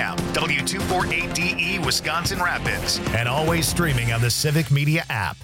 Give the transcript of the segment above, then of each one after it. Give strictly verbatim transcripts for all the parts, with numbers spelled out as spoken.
app, W two forty-eight D E Wisconsin Rapids, and always streaming on the Civic Media app.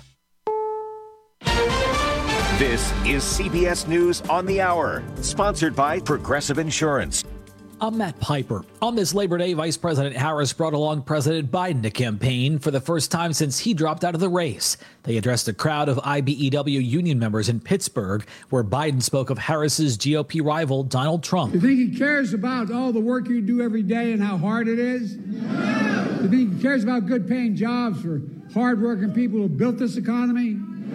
This is C B S News on the Hour, sponsored by Progressive Insurance. I'm Matt Piper. On this Labor Day, Vice President Harris brought along President Biden to campaign for the first time since he dropped out of the race. They addressed a crowd of I B E W union members in Pittsburgh, where Biden spoke of Harris's G O P rival, Donald Trump. You think he cares about all the work you do every day and how hard it is? No. You think he cares about good paying jobs for hardworking people who built this economy?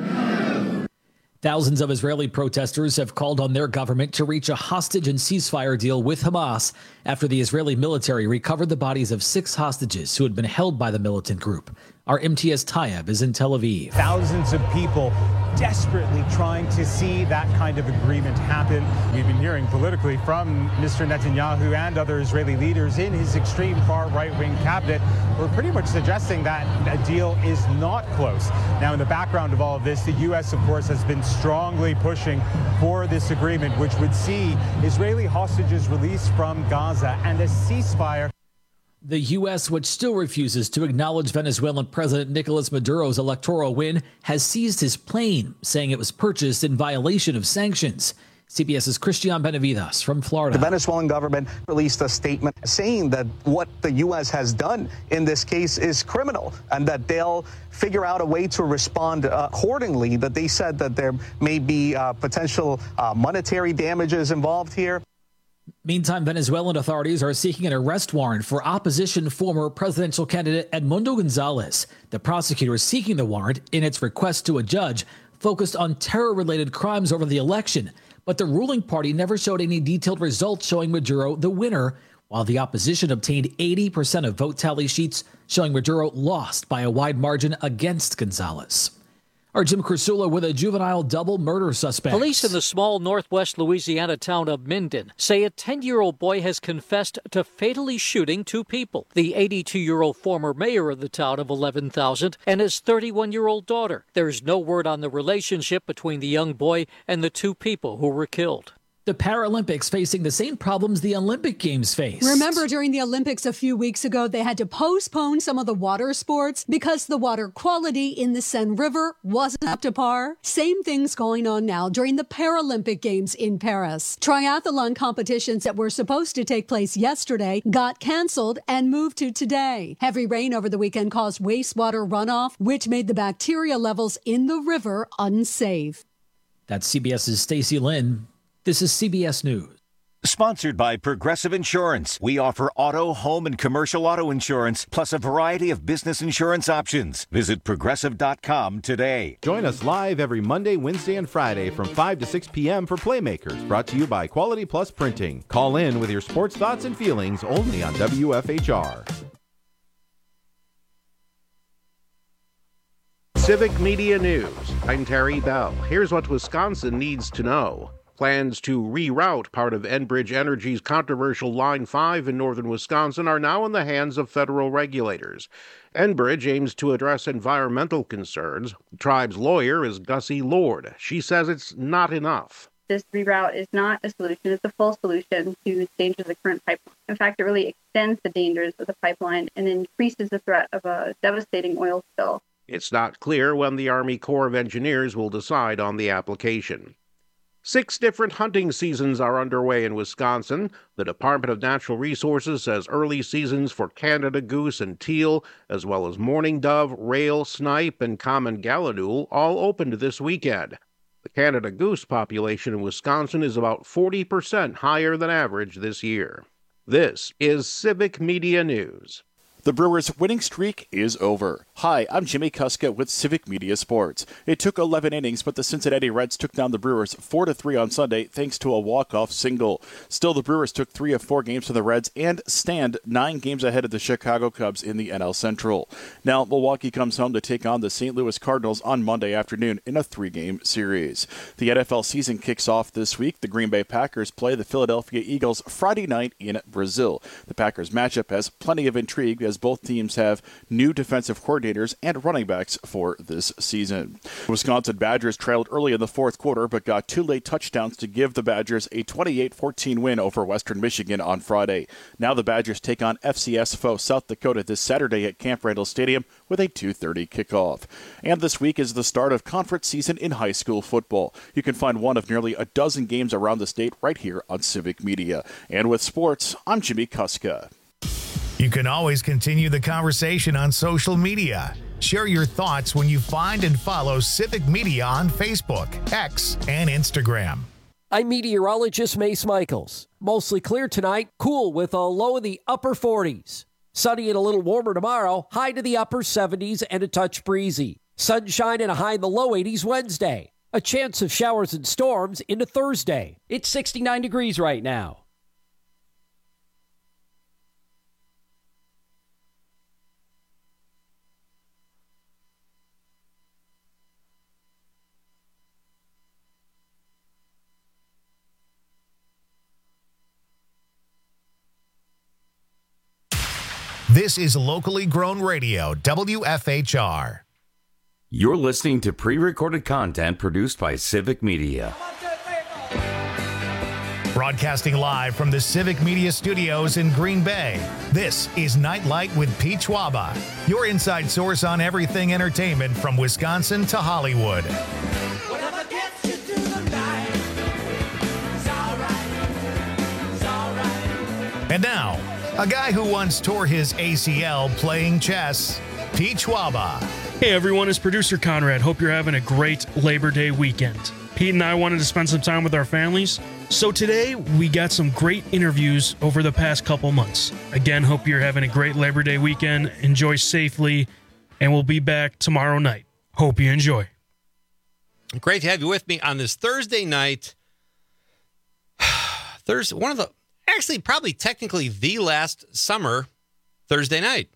No. Thousands of Israeli protesters have called on their government to reach a hostage and ceasefire deal with Hamas after the Israeli military recovered the bodies of six hostages who had been held by the militant group. Our M T S Tayeb is in Tel Aviv. Thousands of people desperately trying to see that kind of agreement happen. We've been hearing politically from Mister Netanyahu and other Israeli leaders in his extreme far right-wing cabinet who are pretty much suggesting that a deal is not close. Now, in the background of all of this, the U S, of course, has been strongly pushing for this agreement, which would see Israeli hostages released from Gaza and a ceasefire. The U S, which still refuses to acknowledge Venezuelan President Nicolas Maduro's electoral win, has seized his plane, saying it was purchased in violation of sanctions. CBS's Christian Benavides from Florida. The Venezuelan government released a statement saying that what the U S has done in this case is criminal and that they'll figure out a way to respond uh, accordingly. That they said that there may be uh, potential uh, monetary damages involved here. Meantime, Venezuelan authorities are seeking an arrest warrant for opposition former presidential candidate Edmundo Gonzalez. The prosecutor is seeking the warrant in its request to a judge focused on terror-related crimes over the election. But the ruling party never showed any detailed results showing Maduro the winner, while the opposition obtained eighty percent of vote tally sheets showing Maduro lost by a wide margin against Gonzalez. Our Jim Krasula with a juvenile double murder suspect. Police in the small northwest Louisiana town of Minden say a ten-year-old boy has confessed to fatally shooting two people. The eighty-two-year-old former mayor of the town of eleven thousand and his thirty-one-year-old daughter. There's no word on the relationship between the young boy and the two people who were killed. The Paralympics facing the same problems the Olympic Games faced. Remember, during the Olympics a few weeks ago, they had to postpone some of the water sports because the water quality in the Seine River wasn't up to par. Same thing's going on now during the Paralympic Games in Paris. Triathlon competitions that were supposed to take place yesterday got canceled and moved to today. Heavy rain over the weekend caused wastewater runoff, which made the bacteria levels in the river unsafe. That's CBS's Stacey Lynn. This is C B S News. Sponsored by Progressive Insurance. We offer auto, home, and commercial auto insurance, plus a variety of business insurance options. Visit progressive dot com today. Join us live every Monday, Wednesday, and Friday from five to six p.m. for Playmakers, brought to you by Quality Plus Printing. Call in with your sports thoughts and feelings only on W F H R. Civic Media News. I'm Terry Bell. Here's what Wisconsin needs to know. Plans to reroute part of Enbridge Energy's controversial Line five in northern Wisconsin are now in the hands of federal regulators. Enbridge aims to address environmental concerns. The tribe's lawyer is Gussie Lord. She says it's not enough. This reroute is not a solution. It's a full solution to the dangers of the current pipeline. In fact, it really extends the dangers of the pipeline and increases the threat of a devastating oil spill. It's not clear when the Army Corps of Engineers will decide on the application. Six different hunting seasons are underway in Wisconsin. The Department of Natural Resources says early seasons for Canada goose and teal, as well as mourning dove, rail, snipe, and common gallinule, all opened this weekend. The Canada goose population in Wisconsin is about forty percent higher than average this year. This is Civic Media News. The Brewers' winning streak is over. Hi, I'm Jimmy Kuska with Civic Media Sports. It took eleven innings, but the Cincinnati Reds took down the Brewers four to three on Sunday thanks to a walk-off single. Still, the Brewers took three of four games from the Reds and stand nine games ahead of the Chicago Cubs in the N L Central. Now, Milwaukee comes home to take on the Saint Louis Cardinals on Monday afternoon in a three-game series. The N F L season kicks off this week. The Green Bay Packers play the Philadelphia Eagles Friday night in Brazil. The Packers matchup has plenty of intrigue as as both teams have new defensive coordinators and running backs for this season. Wisconsin Badgers trailed early in the fourth quarter, but got two late touchdowns to give the Badgers a twenty-eight fourteen win over Western Michigan on Friday. Now the Badgers take on F C S foe South Dakota this Saturday at Camp Randall Stadium with a two thirty kickoff. And this week is the start of conference season in high school football. You can find one of nearly a dozen games around the state right here on Civic Media. And with sports, I'm Jimmy Kuska. You can always continue the conversation on social media. Share your thoughts when you find and follow Civic Media on Facebook, X, and Instagram. I'm meteorologist Mace Michaels. Mostly clear tonight, cool with a low in the upper forties. Sunny and a little warmer tomorrow, high to the upper seventies and a touch breezy. Sunshine and a high in the low eighties Wednesday. A chance of showers and storms into Thursday. It's sixty-nine degrees right now. This is locally grown radio, W F H R. You're listening to pre-recorded content produced by Civic Media. Broadcasting live from the Civic Media Studios in Green Bay, this is Nightlight with Pete Schwaba, your inside source on everything entertainment from Wisconsin to Hollywood. Whatever gets you through the night, it's all right, it's all right. And now, a guy who once tore his A C L playing chess, Pete Schwaba. Hey everyone, it's producer Conrad. Hope you're having a great Labor Day weekend. Pete and I wanted to spend some time with our families, so today we got some great interviews over the past couple months. Again, hope you're having a great Labor Day weekend. Enjoy safely, and we'll be back tomorrow night. Hope you enjoy. Great to have you with me on this Thursday night. Thursday, one of the, actually probably technically the last summer Thursday night.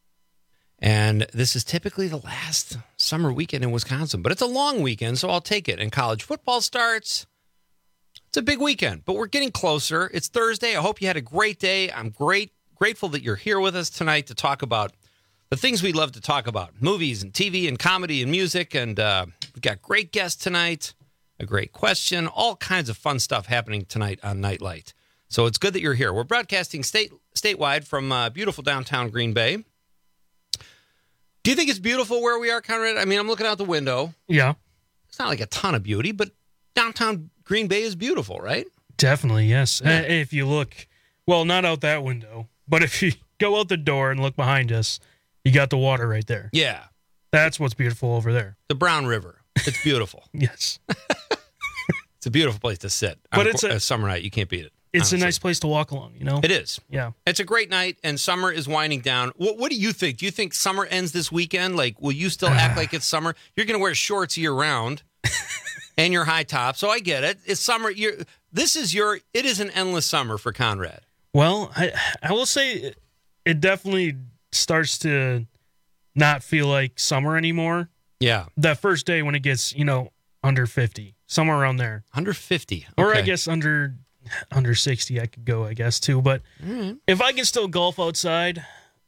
And this is typically the last summer weekend in Wisconsin, but it's a long weekend, so I'll take it. And college football starts. It's a big weekend, but we're getting closer. It's Thursday. I hope you had a great day. I'm great, grateful that you're here with us tonight to talk about the things we love to talk about, movies and T V and comedy and music. And uh, we've got great guests tonight, a great question, all kinds of fun stuff happening tonight on Nightlight. So it's good that you're here. We're broadcasting state statewide from uh, beautiful downtown Green Bay. Do you think it's beautiful where we are, Conrad? I mean, I'm looking out the window. Yeah. It's not like a ton of beauty, but downtown Green Bay is beautiful, right? Definitely, yes. Yeah. Uh, if you look, well, not out that window, but if you go out the door and look behind us, you got the water right there. Yeah. That's what's beautiful over there. The Brown River. It's beautiful. Yes. It's a beautiful place to sit. But on it's a, a summer night. You can't beat it. It's honestly. a nice place to walk along, you know? It is. Yeah. It's a great night, and summer is winding down. What, what do you think? Do you think summer ends this weekend? Like, will you still act like it's summer? You're going to wear shorts year-round and your high top, so I get it. It's summer. You're, this is your, it is an endless summer for Conrad. Well, I, I will say it definitely starts to not feel like summer anymore. Yeah. That first day when it gets, you know, under fifty, somewhere around there. Under fifty. Okay. Or I guess under... Under sixty, I could go, I guess, too. But mm-hmm. if I can still golf outside,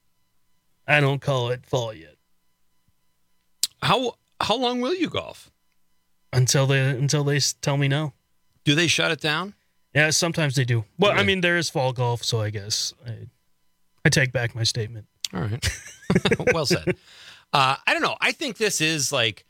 I don't call it fall yet. How how long will you golf? Until they until they tell me no. Do they shut it down? Yeah, sometimes they do. Well, okay. I mean, there is fall golf, so I guess I, I take back my statement. All right. Well said. Uh, I don't know. I think this is like,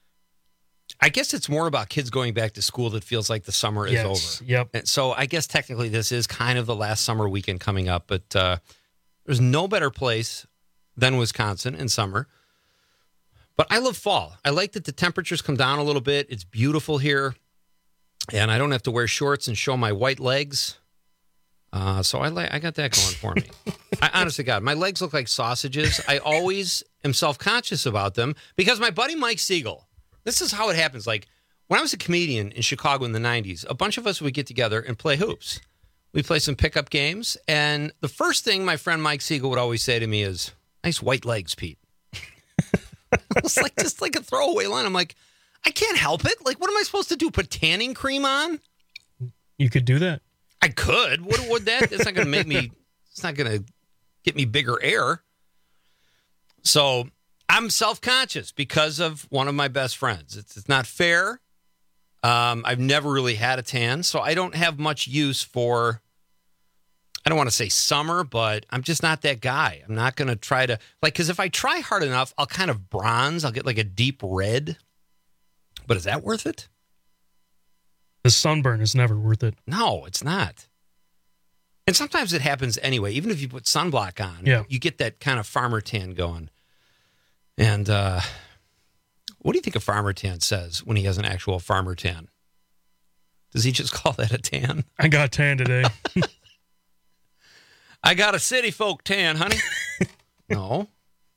I guess it's more about kids going back to school that feels like the summer is yes. over. Yep. And so I guess technically this is kind of the last summer weekend coming up, but uh, there's no better place than Wisconsin in summer. But I love fall. I like that the temperatures come down a little bit. It's beautiful here, and I don't have to wear shorts and show my white legs. Uh, so I like I got that going for me. I, honest to God, my legs look like sausages. I always am self-conscious about them because my buddy Mike Siegel, this is how it happens. Like, when I was a comedian in Chicago in the nineties, a bunch of us would get together and play hoops. We'd play some pickup games, and the first thing my friend Mike Siegel would always say to me is, nice white legs, Pete. It's like just like a throwaway line. I'm like, I can't help it. Like, what am I supposed to do? Put tanning cream on? You could do that. I could. What would that? It's not going to make me, it's not going to get me bigger air. So I'm self-conscious because of one of my best friends. It's, it's not fair. Um, I've never really had a tan, so I don't have much use for, I don't want to say summer, but I'm just not that guy. I'm not going to try to, like, because if I try hard enough, I'll kind of bronze. I'll get like a deep red. But is that worth it? The sunburn is never worth it. No, it's not. And sometimes it happens anyway. Even if you put sunblock on, yeah. you get that kind of farmer tan going. And uh, what do you think a farmer tan says when he has an actual farmer tan? Does he just call that a tan? I got tan today. I got a city folk tan, honey. No.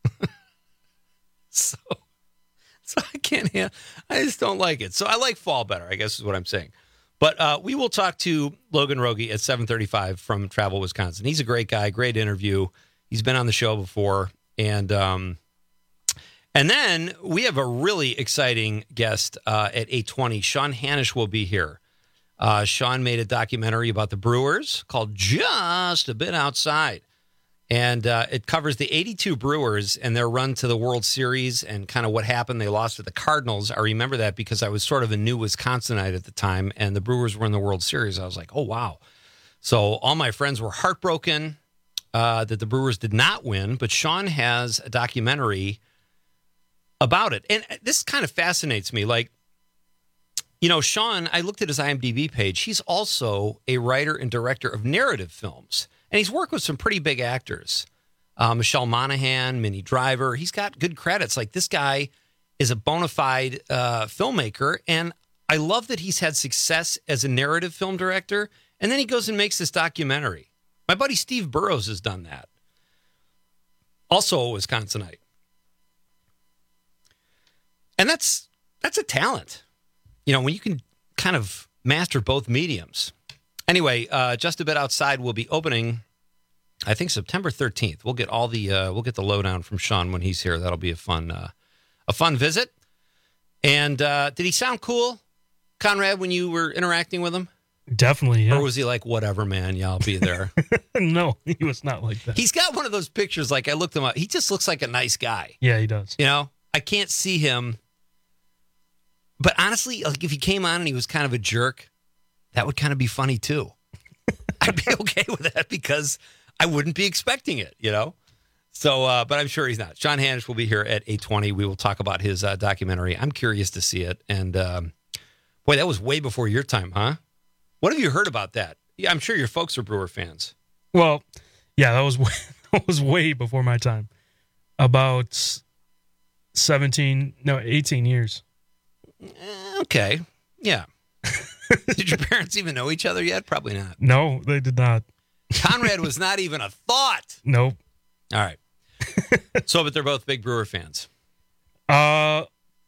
so, so I can't have, I just don't like it. So I like fall better, I guess is what I'm saying. But uh, we will talk to Logan Rogie at seven thirty-five from Travel Wisconsin. He's a great guy, great interview. He's been on the show before. And um, and then we have a really exciting guest uh, at eight twenty. Sean Hanisch will be here. Uh, Sean made a documentary about the Brewers called Just a Bit Outside. And uh, it covers the eighty-two Brewers and their run to the World Series and kind of what happened. They lost to the Cardinals. I remember that because I was sort of a new Wisconsinite at the time, and the Brewers were in the World Series. I was like, oh, wow. So all my friends were heartbroken uh, that the Brewers did not win, but Sean has a documentary about it. And this kind of fascinates me. Like, you know, Sean, I looked at his I M D B page. He's also a writer and director of narrative films. And he's worked with some pretty big actors. Uh, Michelle Monaghan, Minnie Driver. He's got good credits. Like, this guy is a bona fide uh, filmmaker. And I love that he's had success as a narrative film director. And then he goes and makes this documentary. My buddy Steve Burrows has done that. Also a Wisconsinite. And that's that's a talent. You know, when you can kind of master both mediums. Anyway, uh, Just a Bit Outside will be opening, I think, September thirteenth. We'll get all the uh, we'll get the lowdown from Sean when he's here. That'll be a fun uh, a fun visit. And uh, did he sound cool, Conrad, when you were interacting with him? Definitely, yeah. Or was he like, whatever, man, yeah, I'll be there? No, he was not like that. He's got one of those pictures. Like, I looked him up. He just looks like a nice guy. Yeah, he does. You know, I can't see him. But honestly, like, if he came on and he was kind of a jerk, that would kind of be funny, too. I'd be okay with that because I wouldn't be expecting it, you know? So, uh, but I'm sure he's not. Sean Hanisch will be here at eight twenty. We will talk about his uh, documentary. I'm curious to see it. And, um, boy, that was way before your time, huh? What have you heard about that? Yeah, I'm sure your folks are Brewer fans. Well, yeah, that was way, that was way before my time. About seventeen, no, eighteen years. Okay, yeah. Did your parents even know each other yet? Probably not. No, they did not. Conrad was not even a thought. Nope. All right. So, but they're both big Brewer fans. Uh,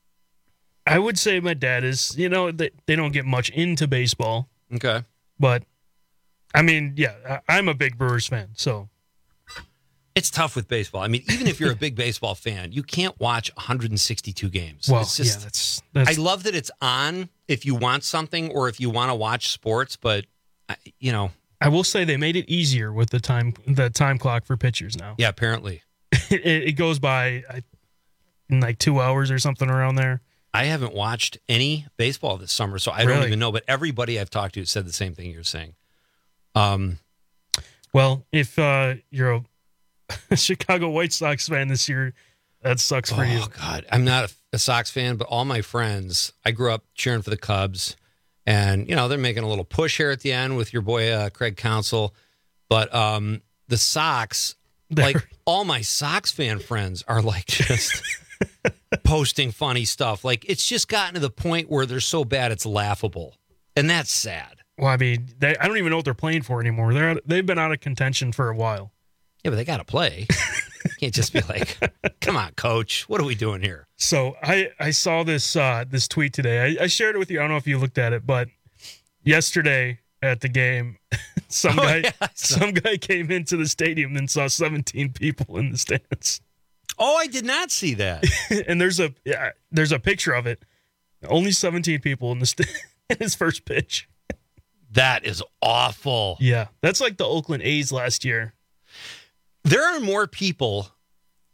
I would say my dad is, you know, they, they don't get much into baseball. Okay. But, I mean, yeah, I, I'm a big Brewers fan, so. It's tough with baseball. I mean, even if you're a big baseball fan, you can't watch one hundred sixty-two games. Well, it's just, yeah, that's, that's... I love that it's on if you want something or if you want to watch sports, but, you know. I will say they made it easier with the time the time clock for pitchers now. Yeah, apparently. it, it goes by in like two hours or something around there. I haven't watched any baseball this summer, so I really? don't even know. But everybody I've talked to said the same thing you're saying. Um, Well, if uh, you're a Chicago White Sox fan this year, that sucks for oh, you. Oh, God. I'm not a, a Sox fan, but all my friends, I grew up cheering for the Cubs. And, you know, they're making a little push here at the end with your boy, uh, Craig Counsell. But um, the Sox, they're... like all my Sox fan friends are like just posting funny stuff. Like it's just gotten to the point where they're so bad it's laughable. And that's sad. Well, I mean, they, I don't even know what they're playing for anymore. They're out, they've been out of contention for a while. Yeah, but they got to play. You can't just be like, come on, coach. What are we doing here? So I, I saw this uh, this tweet today. I, I shared it with you. I don't know if you looked at it, but yesterday at the game, some oh, guy yeah, some guy came into the stadium and saw seventeen people in the stands. Oh, I did not see that. And there's a yeah, there's a picture of it. Only seventeen people in the st- in his first pitch. That is awful. Yeah, that's like the Oakland A's last year. There are more people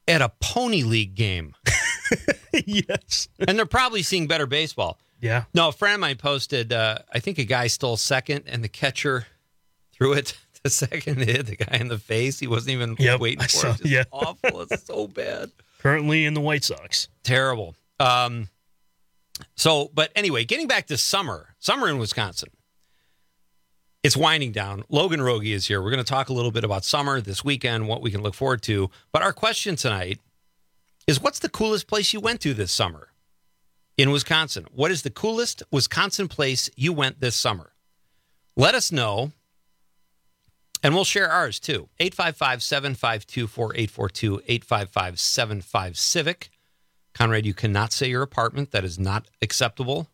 at a Pony League game. Yes. And they're probably seeing better baseball. Yeah. No, a friend of mine posted, uh, I think a guy stole second and the catcher threw it to second and hit the guy in the face. He wasn't even Yep, waiting I for saw- it. It's yeah. awful. It's so bad. Currently in the White Sox. Terrible. Um, so, but anyway, getting back to summer, summer in Wisconsin. It's winding down. Logan Rogie is here. We're going to talk a little bit about summer this weekend, what we can look forward to. But our question tonight is, what's the coolest place you went to this summer in Wisconsin? What is the coolest Wisconsin place you went this summer? Let us know, and we'll share ours too. eight five five, seven five two, four eight four two, eight five five, seven five, Civic. Conrad, you cannot say your apartment. That is not acceptable.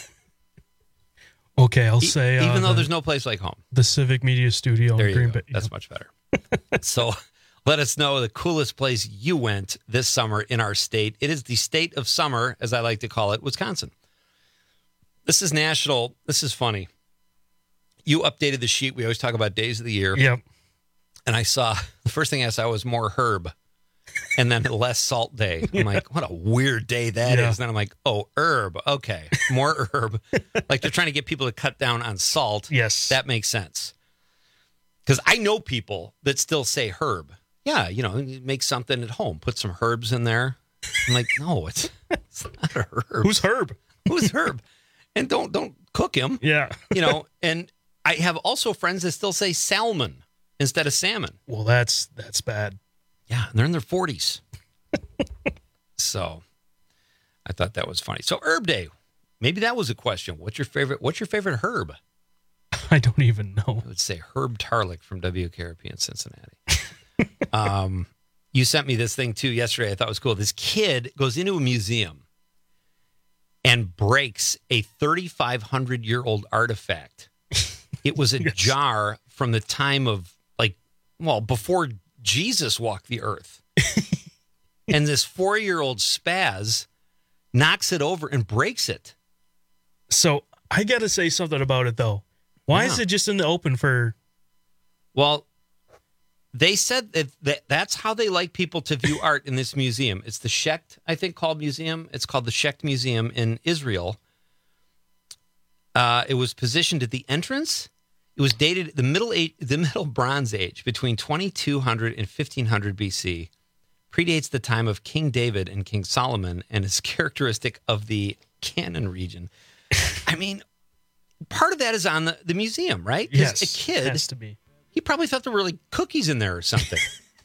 Okay, I'll E- say... Even uh, though the, there's no place like home. the Civic Media Studio There in you Green go. Bay. That's much better. So let us know the coolest place you went this summer in our state. It is the state of summer, as I like to call it, Wisconsin. This is national. This is funny. You updated the sheet. We always talk about days of the year. Yep. And I saw, the first thing I saw was more herb and then less salt day. I'm like, what a weird day that is. Yeah. And then I'm like, oh, herb. Okay. More herb. Like they're trying to get people to cut down on salt. Yes. That makes sense. Because I know people that still say herb. Yeah, you know, you make something at home, put some herbs in there. I'm like, no, it's, it's not a herb. Who's Herb? Who's herb? And don't don't cook him. Yeah. You know, and I have also friends that still say salmon instead of salmon. Well, that's that's bad. Yeah, and they're in their forties. So I thought that was funny. So Herb Day, maybe that was a question. What's your favorite? What's your favorite herb? I don't even know. I would say Herb Tarlick from W K R P in Cincinnati. um, you sent me this thing too yesterday. I thought it was cool. This kid goes into a museum and breaks a thirty-five hundred year old artifact. It was a Yes. jar from the time of, like, well, before Jesus walked the earth. And this four year old spaz knocks it over and breaks it. So I got to say something about it, though. Why Yeah. is it just in the open for... Well, they said that, that that's how they like people to view art in this museum. It's the Shecht, I think, called museum. It's called the Shecht Museum in Israel. Uh, it was positioned at the entrance. It was dated the middle age, the Middle Bronze Age, between twenty-two hundred and fifteen hundred B C. Predates the time of King David and King Solomon, and is characteristic of the Canaan region. I mean, part of that is on the, the museum, right? 'Cause Yes, a kid has to be. he probably thought there were like cookies in there or something.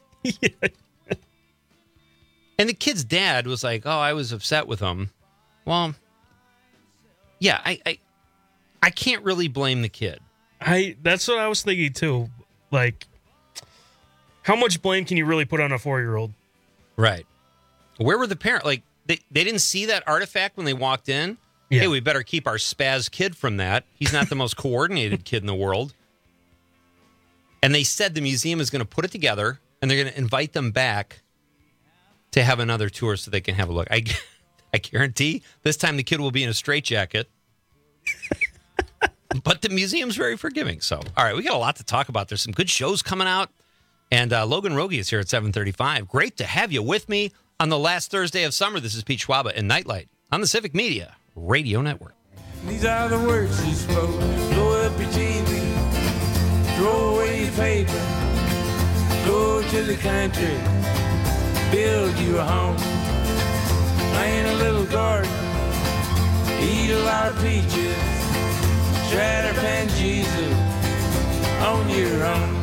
And the kid's dad was like, "Oh, I was upset with him." Well, yeah, I, I, I can't really blame the kid. I That's what I was thinking, too. Like, how much blame can you really put on a four-year-old? Right. Where were the parents? Like, they, they didn't see that artifact when they walked in. Yeah. Hey, we better keep our spaz kid from that. He's not the most coordinated kid in the world. And they said the museum is going to put it together, and they're going to invite them back to have another tour so they can have a look. I, I guarantee this time the kid will be in a straitjacket. But the museum's very forgiving. So, all right, we got a lot to talk about. There's some good shows coming out. And uh, Logan Rogie is here at seven thirty-five. Great to have you with me on the last Thursday of summer. This is Pete Schwaba and Nightlight on the Civic Media Radio Network. These are the words she spoke. Blow up your T V, throw away your paper, go to the country, build you a home, plant a little garden, eat a lot of peaches, try to find Jesus on your own.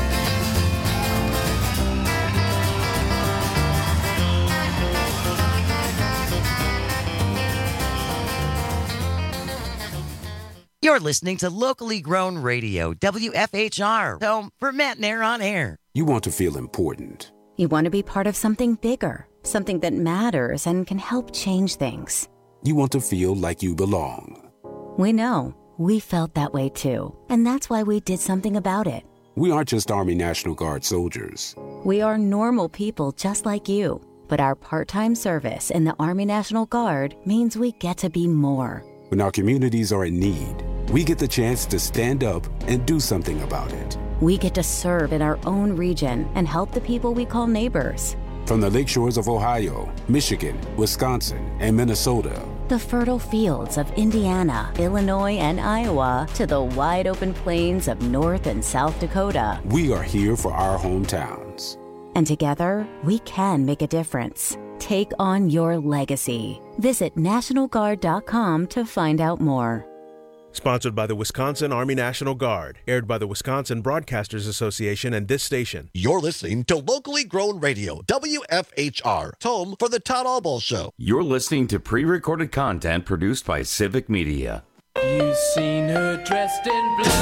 You're listening to locally grown radio, W F H R, home for Matt Nair on air. You want to feel important. You want to be part of something bigger, something that matters and can help change things. You want to feel like you belong. We know. We felt that way too. And that's why we did something about it. We aren't just Army National Guard soldiers. We are normal people just like you. But our part-time service in the Army National Guard means we get to be more. When our communities are in need, we get the chance to stand up and do something about it. We get to serve in our own region and help the people we call neighbors. From the lake shores of Ohio, Michigan, Wisconsin, and Minnesota. The fertile fields of Indiana, Illinois, and Iowa to the wide open plains of North and South Dakota. We are here for our hometowns. And together, we can make a difference. Take on your legacy. Visit National Guard dot com to find out more. Sponsored by the Wisconsin Army National Guard. Aired by the Wisconsin Broadcasters Association and this station. You're listening to Locally Grown Radio, W F H R, home for the Todd Albaugh Show. You're listening to pre-recorded content produced by Civic Media. You've seen her dressed in blue.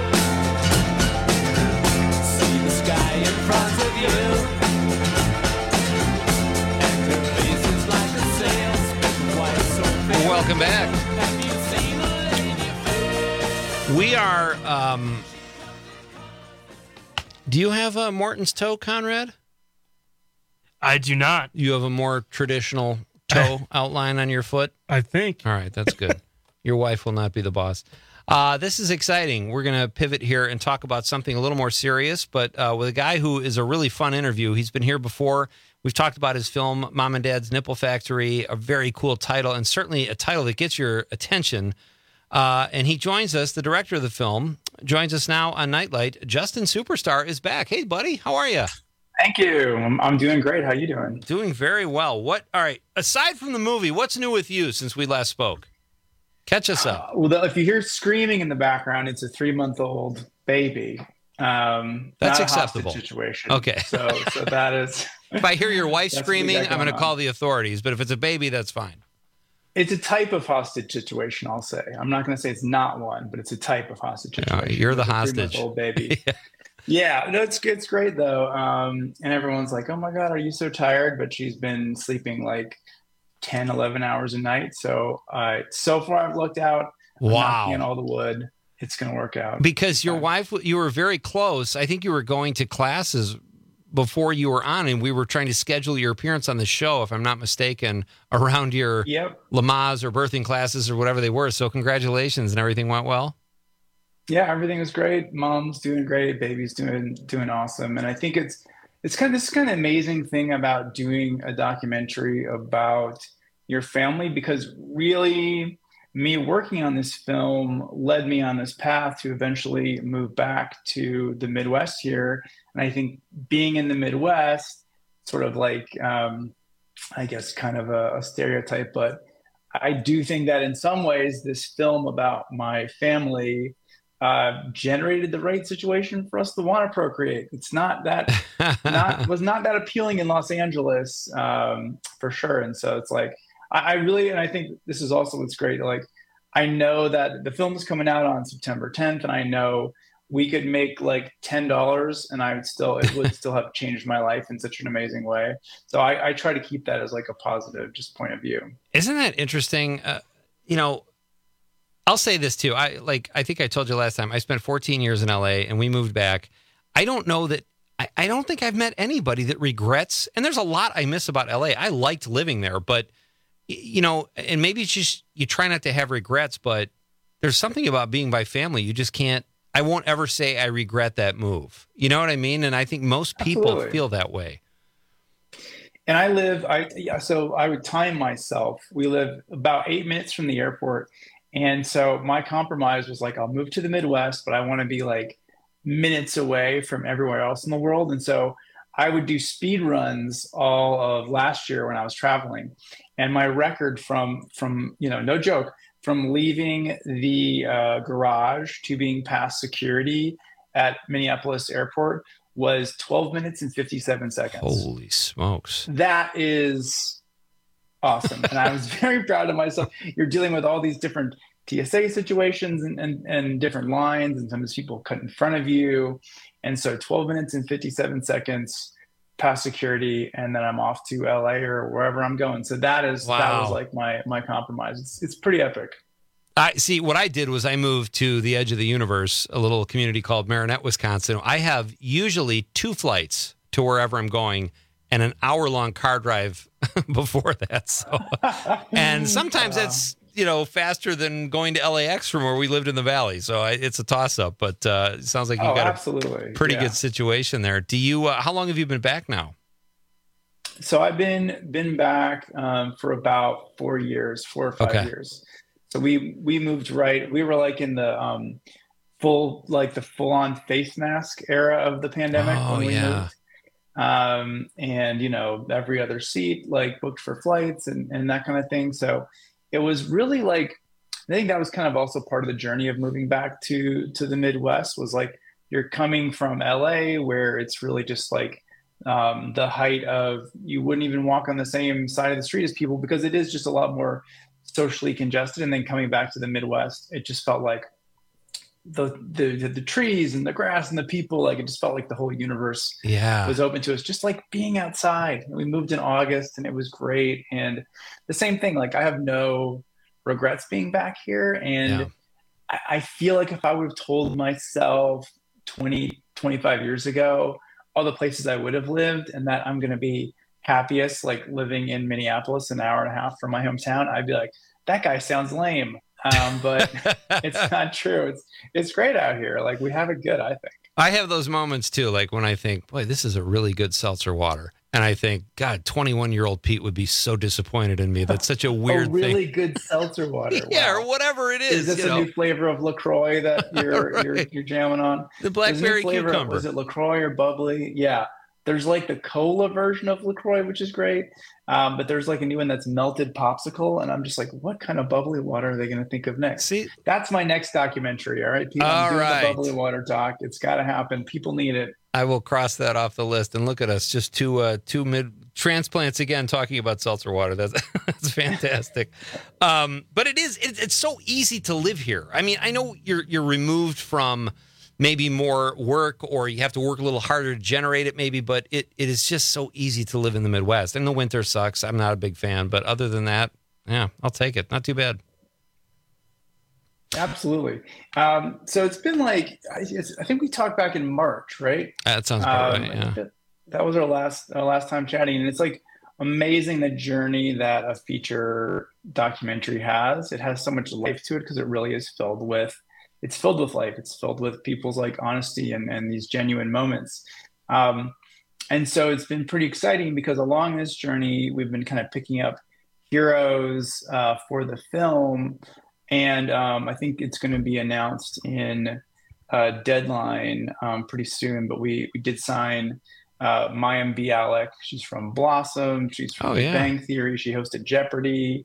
See the sky in front of you. And her face is like a sail, spinning white so fair. Welcome back. We are, um, do you have a Morton's toe, Conrad? I do not. You have a more traditional toe outline on your foot? I think. All right, that's good. Your wife will not be the boss. Uh, this is exciting. We're going to pivot here and talk about something a little more serious, but uh, with a guy who is a really fun interview. He's been here before. We've talked about his film, Mom and Dad's Nipple Factory, a very cool title, and certainly a title that gets your attention. Uh, and he joins us, the director of the film, joins us now on Nightlight. Justin Superstar is back. Hey, buddy, how are you? Thank you. I'm, I'm doing great. How you doing? Doing very well. What? All right. Aside from the movie, what's new with you since we last spoke? Catch us up. Uh, well, if you hear screaming in the background, it's a three-month-old baby. Um, That's not a acceptable. hostage situation. Okay. So, so that is. If I hear your wife screaming, I'm going to on. call the authorities. But if it's a baby, that's fine. It's a type of hostage situation, I'll say. I'm not going to say it's not one, but it's a type of hostage situation. Uh, you're the It's a hostage. three-month-old baby. yeah. Yeah, no, it's it's great though. Um, and everyone's like, "Oh my God, are you so tired?" But she's been sleeping like ten, eleven hours a night. So, uh, so far I've looked out. I'm Wow. knocking on all the wood. It's going to work out. Because your wife, you were very close. I think you were going to classes before you were on, and we were trying to schedule your appearance on the show, if I'm not mistaken, around your Yep. Lamaze or birthing classes or whatever they were. So congratulations, and everything went well. Yeah, everything was great. Mom's doing great. Baby's doing doing awesome. And I think it's it's kind of this kind of amazing thing about doing a documentary about your family, because really me working on this film led me on this path to eventually move back to the Midwest here. And I think being in the Midwest, sort of like, um, I guess, kind of a, a stereotype, but I do think that in some ways this film about my family uh, generated the right situation for us to want to procreate. It's not that, not was not that appealing in Los Angeles, um, for sure. And so it's like, I, I really, and I think this is also what's great. Like, I know that the film is coming out on September tenth, and I know we could make like ten dollars and I would still, it would still have changed my life in such an amazing way. So I, I try to keep that as like a positive just point of view. Isn't that interesting? Uh, you know, I'll say this too. I like, I think I told you last time, I spent fourteen years in L A and we moved back. I don't know that, I, I don't think I've met anybody that regrets. And there's a lot I miss about L A. I liked living there, but you know, and maybe it's just, you try not to have regrets, but there's something about being by family. You just can't, I won't ever say I regret that move. You know what I mean? And I think most people Absolutely. feel that way. And I live, I yeah, so I would time myself. We live about eight minutes from the airport. And so my compromise was like, I'll move to the Midwest, but I want to be like minutes away from everywhere else in the world. And so I would do speed runs all of last year when I was traveling. And my record from, from you know, no joke, from leaving the uh, garage to being past security at Minneapolis Airport was twelve minutes and fifty-seven seconds. Holy smokes. That is awesome. And I was very proud of myself. You're dealing with all these different T S A situations and, and, and different lines, and sometimes people cut in front of you. And so twelve minutes and fifty-seven seconds past security, and then I'm off to L A or wherever I'm going. So that is, Wow. that was like my, my compromise. It's, it's pretty epic. I see. What I did was I moved to the edge of the universe, a little community called Marinette, Wisconsin. I have usually two flights to wherever I'm going and an hour long car drive before that. So, and sometimes that's, you know, faster than going to L A X from where we lived in the Valley. So I, it's a toss up, but uh, it sounds like you've Oh, got absolutely. a pretty Yeah. good situation there. Do you, uh, how long have you been back now? so I've been been back um, for about four years, four or five Okay. years. So we we moved right. We were like in the um, full like the full on face mask era of the pandemic Oh, when we yeah. moved. Um, and you know, every other seat like booked for flights and and that kind of thing. So it was really like, I think that was kind of also part of the journey of moving back to to the Midwest, was like you're coming from L A where it's really just like um, the height of, you wouldn't even walk on the same side of the street as people because it is just a lot more socially congested. And then coming back to the Midwest, it just felt like the the the trees and the grass and the people, like it just felt like the whole universe Yeah. was open to us, just like being outside. And we moved in August and it was great. And the same thing, like I have no regrets being back here. And Yeah. I, I feel like if I would have told myself twenty, twenty-five years ago, all the places I would have lived and that I'm going to be happiest, like living in Minneapolis, an hour and a half from my hometown, I'd be like, that guy sounds lame. Um, but it's not true. It's, it's great out here. Like we have it good, I think. I have those moments too, like when I think, boy, this is a really good seltzer water. And I think, God, twenty-one-year-old Pete would be so disappointed in me. That's such a weird a really thing. good seltzer water. Yeah, Wow. or whatever it is. Is this you a know. new flavor of LaCroix that you're Right. you're, you're jamming on? The There's a new blackberry flavor, cucumber. Was it LaCroix or bubbly? Yeah. There's like the cola version of LaCroix, which is great. Um, but there's like a new one that's melted popsicle. And I'm just like, what kind of bubbly water are they going to think of next? See, that's my next documentary. All right. People, All I'm doing right. the bubbly water doc. It's got to happen. People need it. I will cross that off the list. And look at us, just two uh, two mid transplants again talking about seltzer water. That's that's fantastic. Um, but it is it, it's so easy to live here. I mean, I know you're you're removed from maybe more work, or you have to work a little harder to generate it, maybe. But it it is just so easy to live in the Midwest. And the winter sucks. I'm not a big fan, but other than that, yeah, I'll take it. Not too bad. Absolutely. Um, so it's been like, I, it's, I think we talked back in March, right? That sounds about Um, right. I Yeah. think that, that was our last our last time chatting, and it's like amazing the journey that a feature documentary has. It has so much life to it because it really is filled with it's filled with life. It's filled with people's like honesty and, and these genuine moments. Um, and so it's been pretty exciting because along this journey, we've been kind of picking up heroes uh, for the film. And um, I think it's going to be announced in uh, Deadline um, pretty soon. But we, we did sign uh, Mayim Bialik. She's from Blossom. She's from Oh, Big yeah. Bang Theory. She hosted Jeopardy.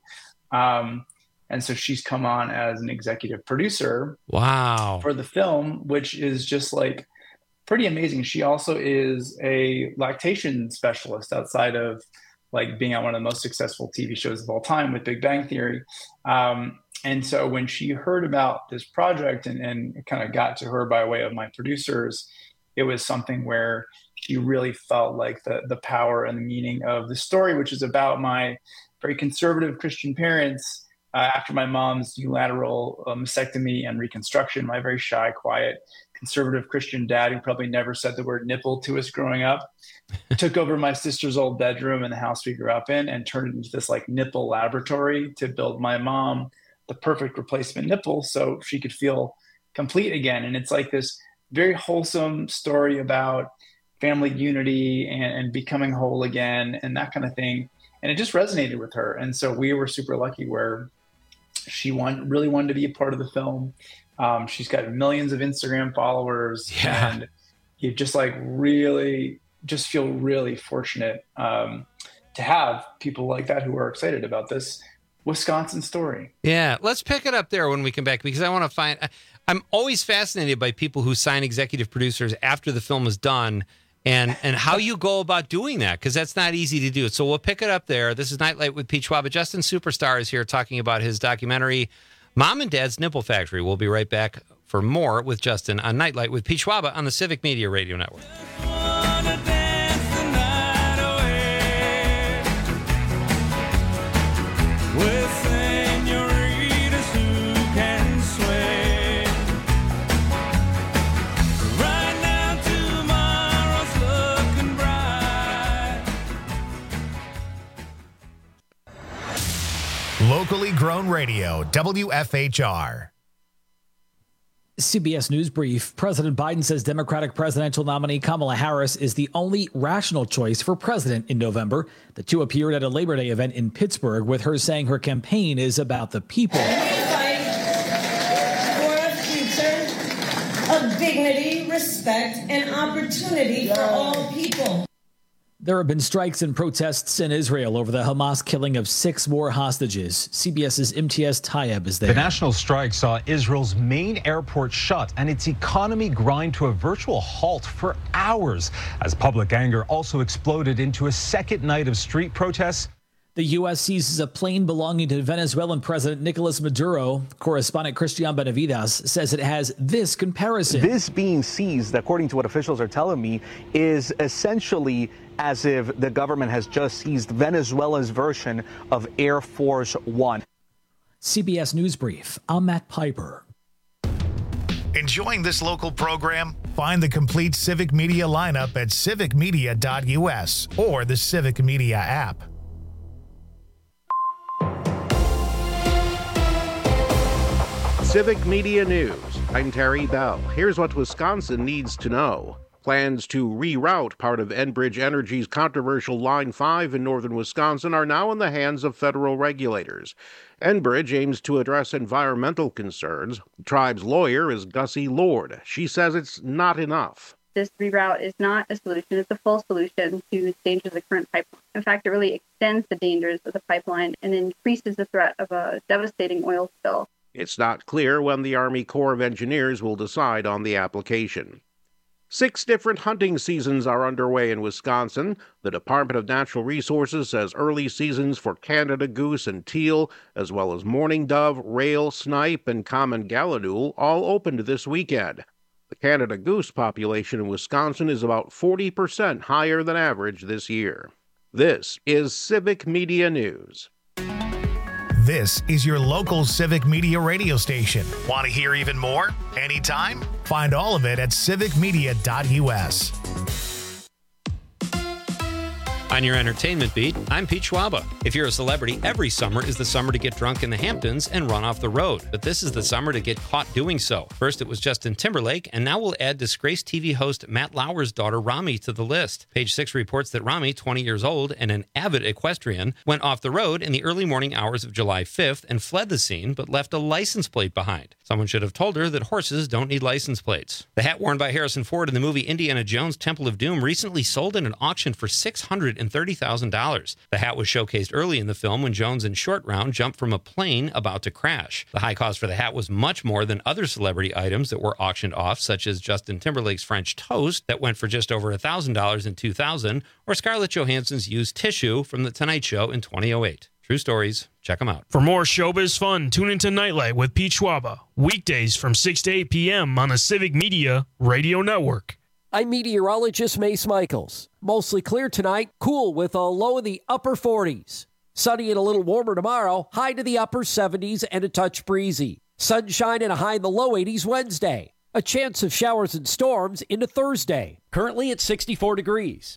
Um, and so she's come on as an executive producer Wow. for the film, which is just like pretty amazing. She also is a lactation specialist outside of like being on one of the most successful T V shows of all time with Big Bang Theory. Um, and so when she heard about this project and, and it kind of got to her by way of my producers, it was something where she really felt like the the power and the meaning of the story, which is about my very conservative Christian parents uh, after my mom's unilateral uh, mastectomy and reconstruction. My very shy, quiet, conservative Christian dad, who probably never said the word nipple to us growing up, took over my sister's old bedroom in the house we grew up in and turned it into this like nipple laboratory to build my mom the perfect replacement nipple so she could feel complete again. And it's like this very wholesome story about family unity and, and becoming whole again and that kind of thing. And it just resonated with her. And so we were super lucky where she want, really wanted to be a part of the film. Um, she's got millions of Instagram followers. Yeah. And you just like really just feel really fortunate um, to have people like that who are excited about this Wisconsin story. Yeah, let's pick it up there when we come back because I want to find. I'm always fascinated by people who sign executive producers after the film is done, and and how you go about doing that because that's not easy to do. So we'll pick it up there. This is Nightlight with Pete Schwab. Justin Superstar is here talking about his documentary, Mom and Dad's Nipple Factory. We'll be right back for more with Justin on Nightlight with Pete Schwab on the Civic Media Radio Network. Locally grown radio, W F H R. C B S News Brief. President Biden says Democratic presidential nominee Kamala Harris is the only rational choice for president in November. The two appeared at a Labor Day event in Pittsburgh, with her saying her campaign is about the people. We fight for a future of dignity, respect, and opportunity for all people. There have been strikes and protests in Israel over the Hamas killing of six more hostages. CBS's Imtiaz Tayeb is there. The national strike saw Israel's main airport shut and its economy grind to a virtual halt for hours, as public anger also exploded into a second night of street protests. The U S seizes a plane belonging to Venezuelan President Nicolas Maduro. Correspondent Christian Benavides says it has this comparison. This being seized, according to what officials are telling me, is essentially as if the government has just seized Venezuela's version of Air Force One. C B S News Brief. I'm Matt Piper. Enjoying this local program? Find the complete Civic Media lineup at civic media dot U S or the Civic Media app. Civic Media News. I'm Terry Bell. Here's what Wisconsin needs to know. Plans to reroute part of Enbridge Energy's controversial Line five in northern Wisconsin are now in the hands of federal regulators. Enbridge aims to address environmental concerns. The tribe's lawyer is Gussie Lord. She says it's not enough. This reroute is not a solution. It's a full solution to the dangers of the current pipeline. In fact, it really extends the dangers of the pipeline and increases the threat of a devastating oil spill. It's not clear when the Army Corps of Engineers will decide on the application. Six different hunting seasons are underway in Wisconsin. The Department of Natural Resources says early seasons for Canada goose and teal, as well as mourning dove, rail, snipe, and common gallinule, all opened this weekend. The Canada goose population in Wisconsin is about forty percent higher than average this year. This is Civic Media News. This is your local Civic Media radio station. Want to hear even more? Anytime? Find all of it at civic media dot U S. On your entertainment beat, I'm Pete Schwaba. If you're a celebrity, every summer is the summer to get drunk in the Hamptons and run off the road. But this is the summer to get caught doing so. First, it was Justin Timberlake, and now we'll add disgraced T V host Matt Lauer's daughter, Rami, to the list. Page Six reports that Rami, twenty years old and an avid equestrian, went off the road in the early morning hours of July fifth and fled the scene, but left a license plate behind. Someone should have told her that horses don't need license plates. The hat worn by Harrison Ford in the movie Indiana Jones Temple of Doom recently sold in an auction for six hundred thirty thousand dollars. The hat was showcased early in the film when Jones and Short Round jumped from a plane about to crash. The high cost for the hat was much more than other celebrity items that were auctioned off, such as Justin Timberlake's French toast that went for just over one thousand dollars in two thousand, or Scarlett Johansson's used tissue from The Tonight Show in two thousand eight. True stories. Check them out. For more showbiz fun, tune into Nightlight with Pete Schwaba, weekdays from six to eight p.m. on the Civic Media Radio Network. I'm meteorologist Mace Michaels. Mostly clear tonight, cool with a low in the upper forties. Sunny and a little warmer tomorrow, high to the upper seventies and a touch breezy. Sunshine and a high in the low eighties Wednesday. A chance of showers and storms into Thursday. Currently at sixty-four degrees.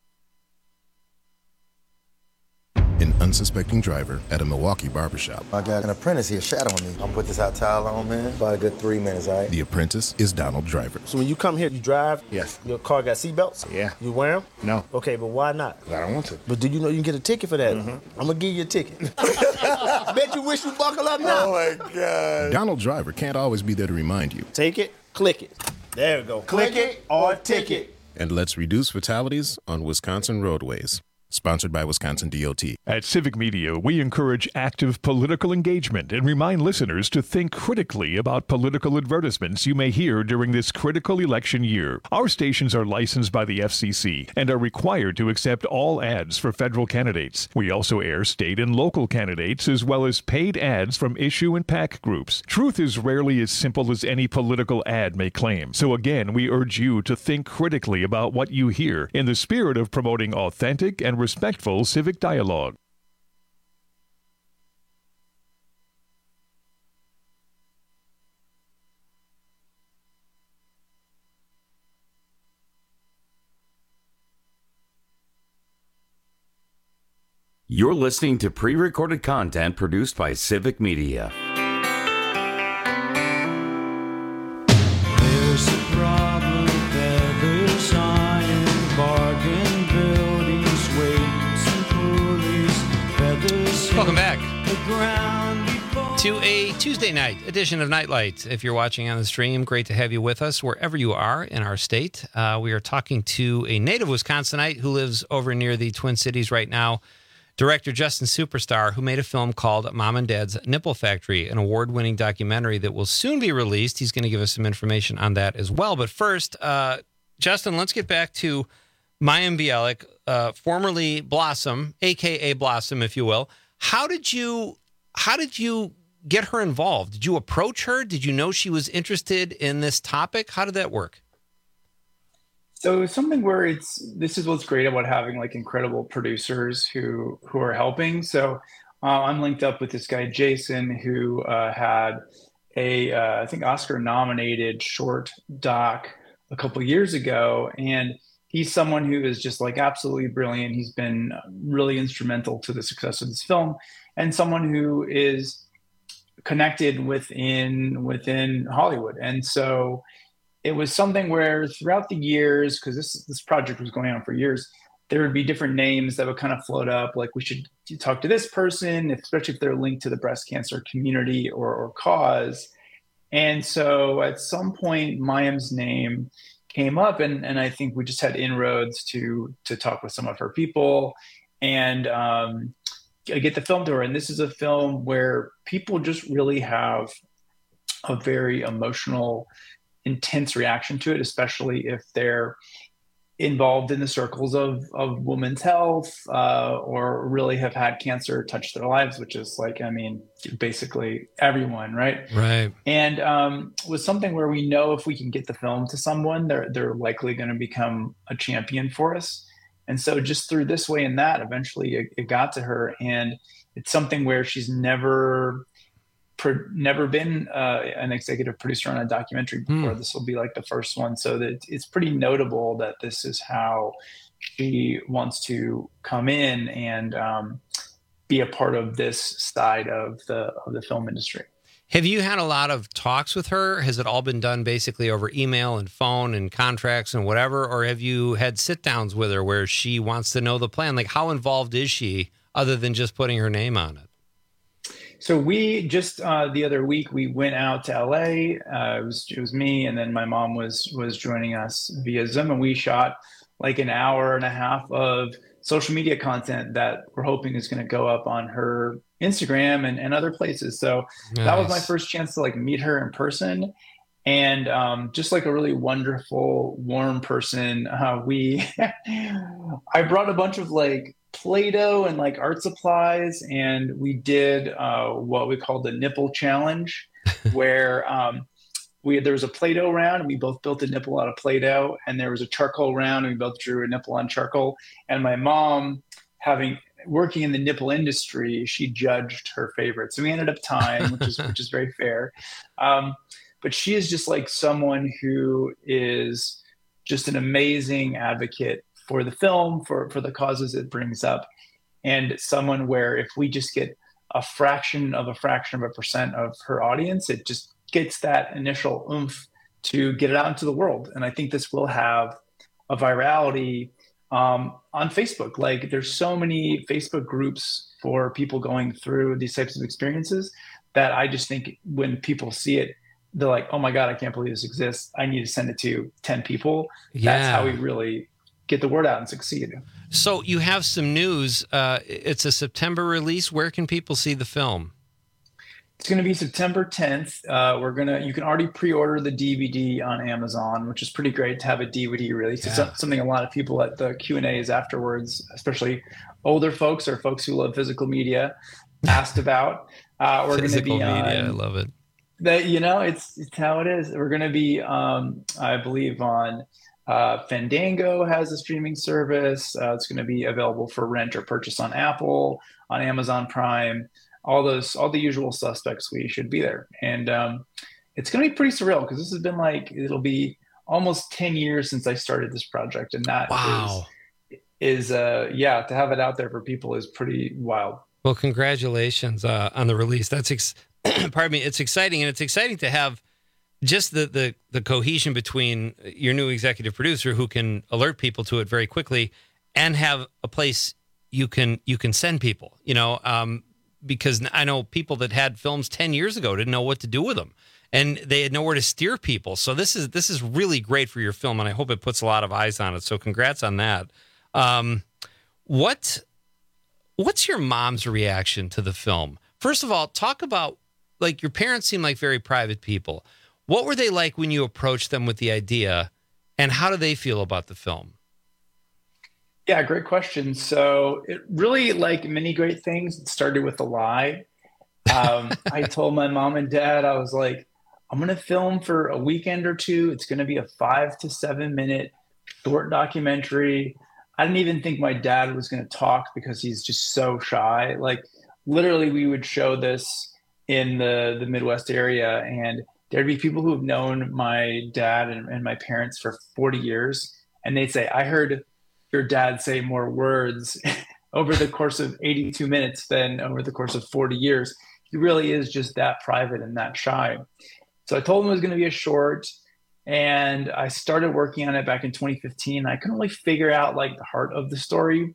An unsuspecting driver at a Milwaukee barbershop. I got an apprentice here shadowing me. I'm gonna put this hot towel on, man. About a good three minutes, all right? The apprentice is Donald Driver. So when you come here, you drive? Yes. Your car got seatbelts? Yeah. You wear them? No. Okay, but why not? I don't want to. But do you know you can get a ticket for that? Mm-hmm. I'm gonna give you a ticket. Bet you wish you buckle up now. Oh my God. Donald Driver can't always be there to remind you. Take it, click it. There we go. Click, click it or ticket. And let's reduce fatalities on Wisconsin roadways. Sponsored by Wisconsin D O T. At Civic Media, we encourage active political engagement and remind listeners to think critically about political advertisements you may hear during this critical election year. Our stations are licensed by the F C C and are required to accept all ads for federal candidates. We also air state and local candidates as well as paid ads from issue and PAC groups. Truth is rarely as simple as any political ad may claim. So again, we urge you to think critically about what you hear in the spirit of promoting authentic and respectful civic dialogue. You're listening to pre-recorded content produced by Civic Media. Welcome back to a Tuesday night edition of Nightlight. If you're watching on the stream, great to have you with us wherever you are in our state. Uh, we are talking to a native Wisconsinite who lives over near the Twin Cities right now, director Justin Superstar, who made a film called Mom and Dad's Nipple Factory, an award-winning documentary that will soon be released. He's going to give us some information on that as well. But first, uh, Justin, let's get back to Mayim Bialik, uh, formerly Blossom, a k a. Blossom, if you will. How did you how did you get her involved? Did you approach her? Did you know she was interested in this topic? How did that work? So it's something where it's this is what's great about having like incredible producers who who are helping. So uh, I'm linked up with this guy Jason who uh, had a uh, I think Oscar nominated short doc a couple years ago, and he's someone who is just like absolutely brilliant. He's been really instrumental to the success of this film, and someone who is connected within within Hollywood. And so it was something where throughout the years, because this this project was going on for years, there would be different names that would kind of float up, like we should talk to this person, especially if they're linked to the breast cancer community or, or cause. And so at some point, Mayim's name came up, and, and I think we just had inroads to to talk with some of her people and um, get the film to her. And this is a film where people just really have a very emotional, intense reaction to it, especially if they're involved in the circles of, of women's health uh, or really have had cancer touch their lives, which is like, I mean, basically everyone, right? Right. And um, was something where we know if we can get the film to someone, they're they're likely going to become a champion for us. And so just through this way and that, eventually it, it got to her. And it's something where she's never Pro- never been uh, an executive producer on a documentary before. Mm. This will be like the first one. So that it's pretty notable that this is how she wants to come in and um, be a part of this side of the of the film industry. Have you had a lot of talks with her? Has it all been done basically over email and phone and contracts and whatever? Or have you had sit downs with her where she wants to know the plan? Like, how involved is she other than just putting her name on it? So we just uh, the other week we went out to L A. Uh, it was it was me, and then my mom was was joining us via Zoom, and we shot like an hour and a half of social media content that we're hoping is going to go up on her Instagram and, and other places. So nice. That was my first chance to like meet her in person, and um, just like a really wonderful, warm person. Uh, we I brought a bunch of like Play-Doh and like art supplies, and we did uh, what we called the nipple challenge, where um, we there was a Play-Doh round and we both built a nipple out of Play-Doh, and there was a charcoal round and we both drew a nipple on charcoal. And my mom, having working in the nipple industry, she judged her favorite, so we ended up tying, which is which is very fair. Um, but she is just like someone who is just an amazing advocate for the film, for, for the causes it brings up, and someone where if we just get a fraction of a fraction of a percent of her audience, it just gets that initial oomph to get it out into the world. And I think this will have a virality um, on Facebook. Like there's so many Facebook groups for people going through these types of experiences that I just think when people see it, they're like, oh my God, I can't believe this exists. I need to send it to ten people. Yeah. That's how we really get the word out and succeed. So you have some news. Uh, it's a September release. Where can people see the film? It's going to be September tenth. Uh, we're gonna. You can already pre-order the D V D on Amazon, which is pretty great to have a D V D release. Yeah. It's something a lot of people at the Q and A's afterwards, especially older folks or folks who love physical media, asked about. Uh, we're going to be media. on, I love it. That you know, it's it's how it is. We're going to be, um, I believe, on. Uh, Fandango has a streaming service. Uh, it's going to be available for rent or purchase on Apple, on Amazon Prime, all those, all the usual suspects. We should be there. And um, it's going to be pretty surreal because this has been like, it'll be almost ten years since I started this project. And that wow. is, is uh, yeah, to have it out there for people is pretty wild. Well, congratulations uh, on the release. That's, ex- pardon me, it's exciting. And it's exciting to have just the, the the cohesion between your new executive producer who can alert people to it very quickly and have a place you can you can send people. You know, um, because I know people that had films ten years ago didn't know what to do with them, and they had nowhere to steer people. So this is this is really great for your film, and I hope it puts a lot of eyes on it. So congrats on that. Um, what what's your mom's reaction to the film? First of all, talk about, like, your parents seem like very private people. What were they like when you approached them with the idea, and how do they feel about the film? Yeah, great question. So it really, like many great things, it started with a lie. Um, I told my mom and dad, I was like, I'm going to film for a weekend or two. It's going to be a five to seven minute short documentary. I didn't even think my dad was going to talk because he's just so shy. Like, literally, we would show this in the, the Midwest area, and there'd be people who have known my dad and, and my parents for forty years. And they'd say, I heard your dad say more words over the course of eighty-two minutes than over the course of forty years. He really is just that private and that shy. So I told him it was going to be a short, and I started working on it back in twenty fifteen. I couldn't really figure out like the heart of the story.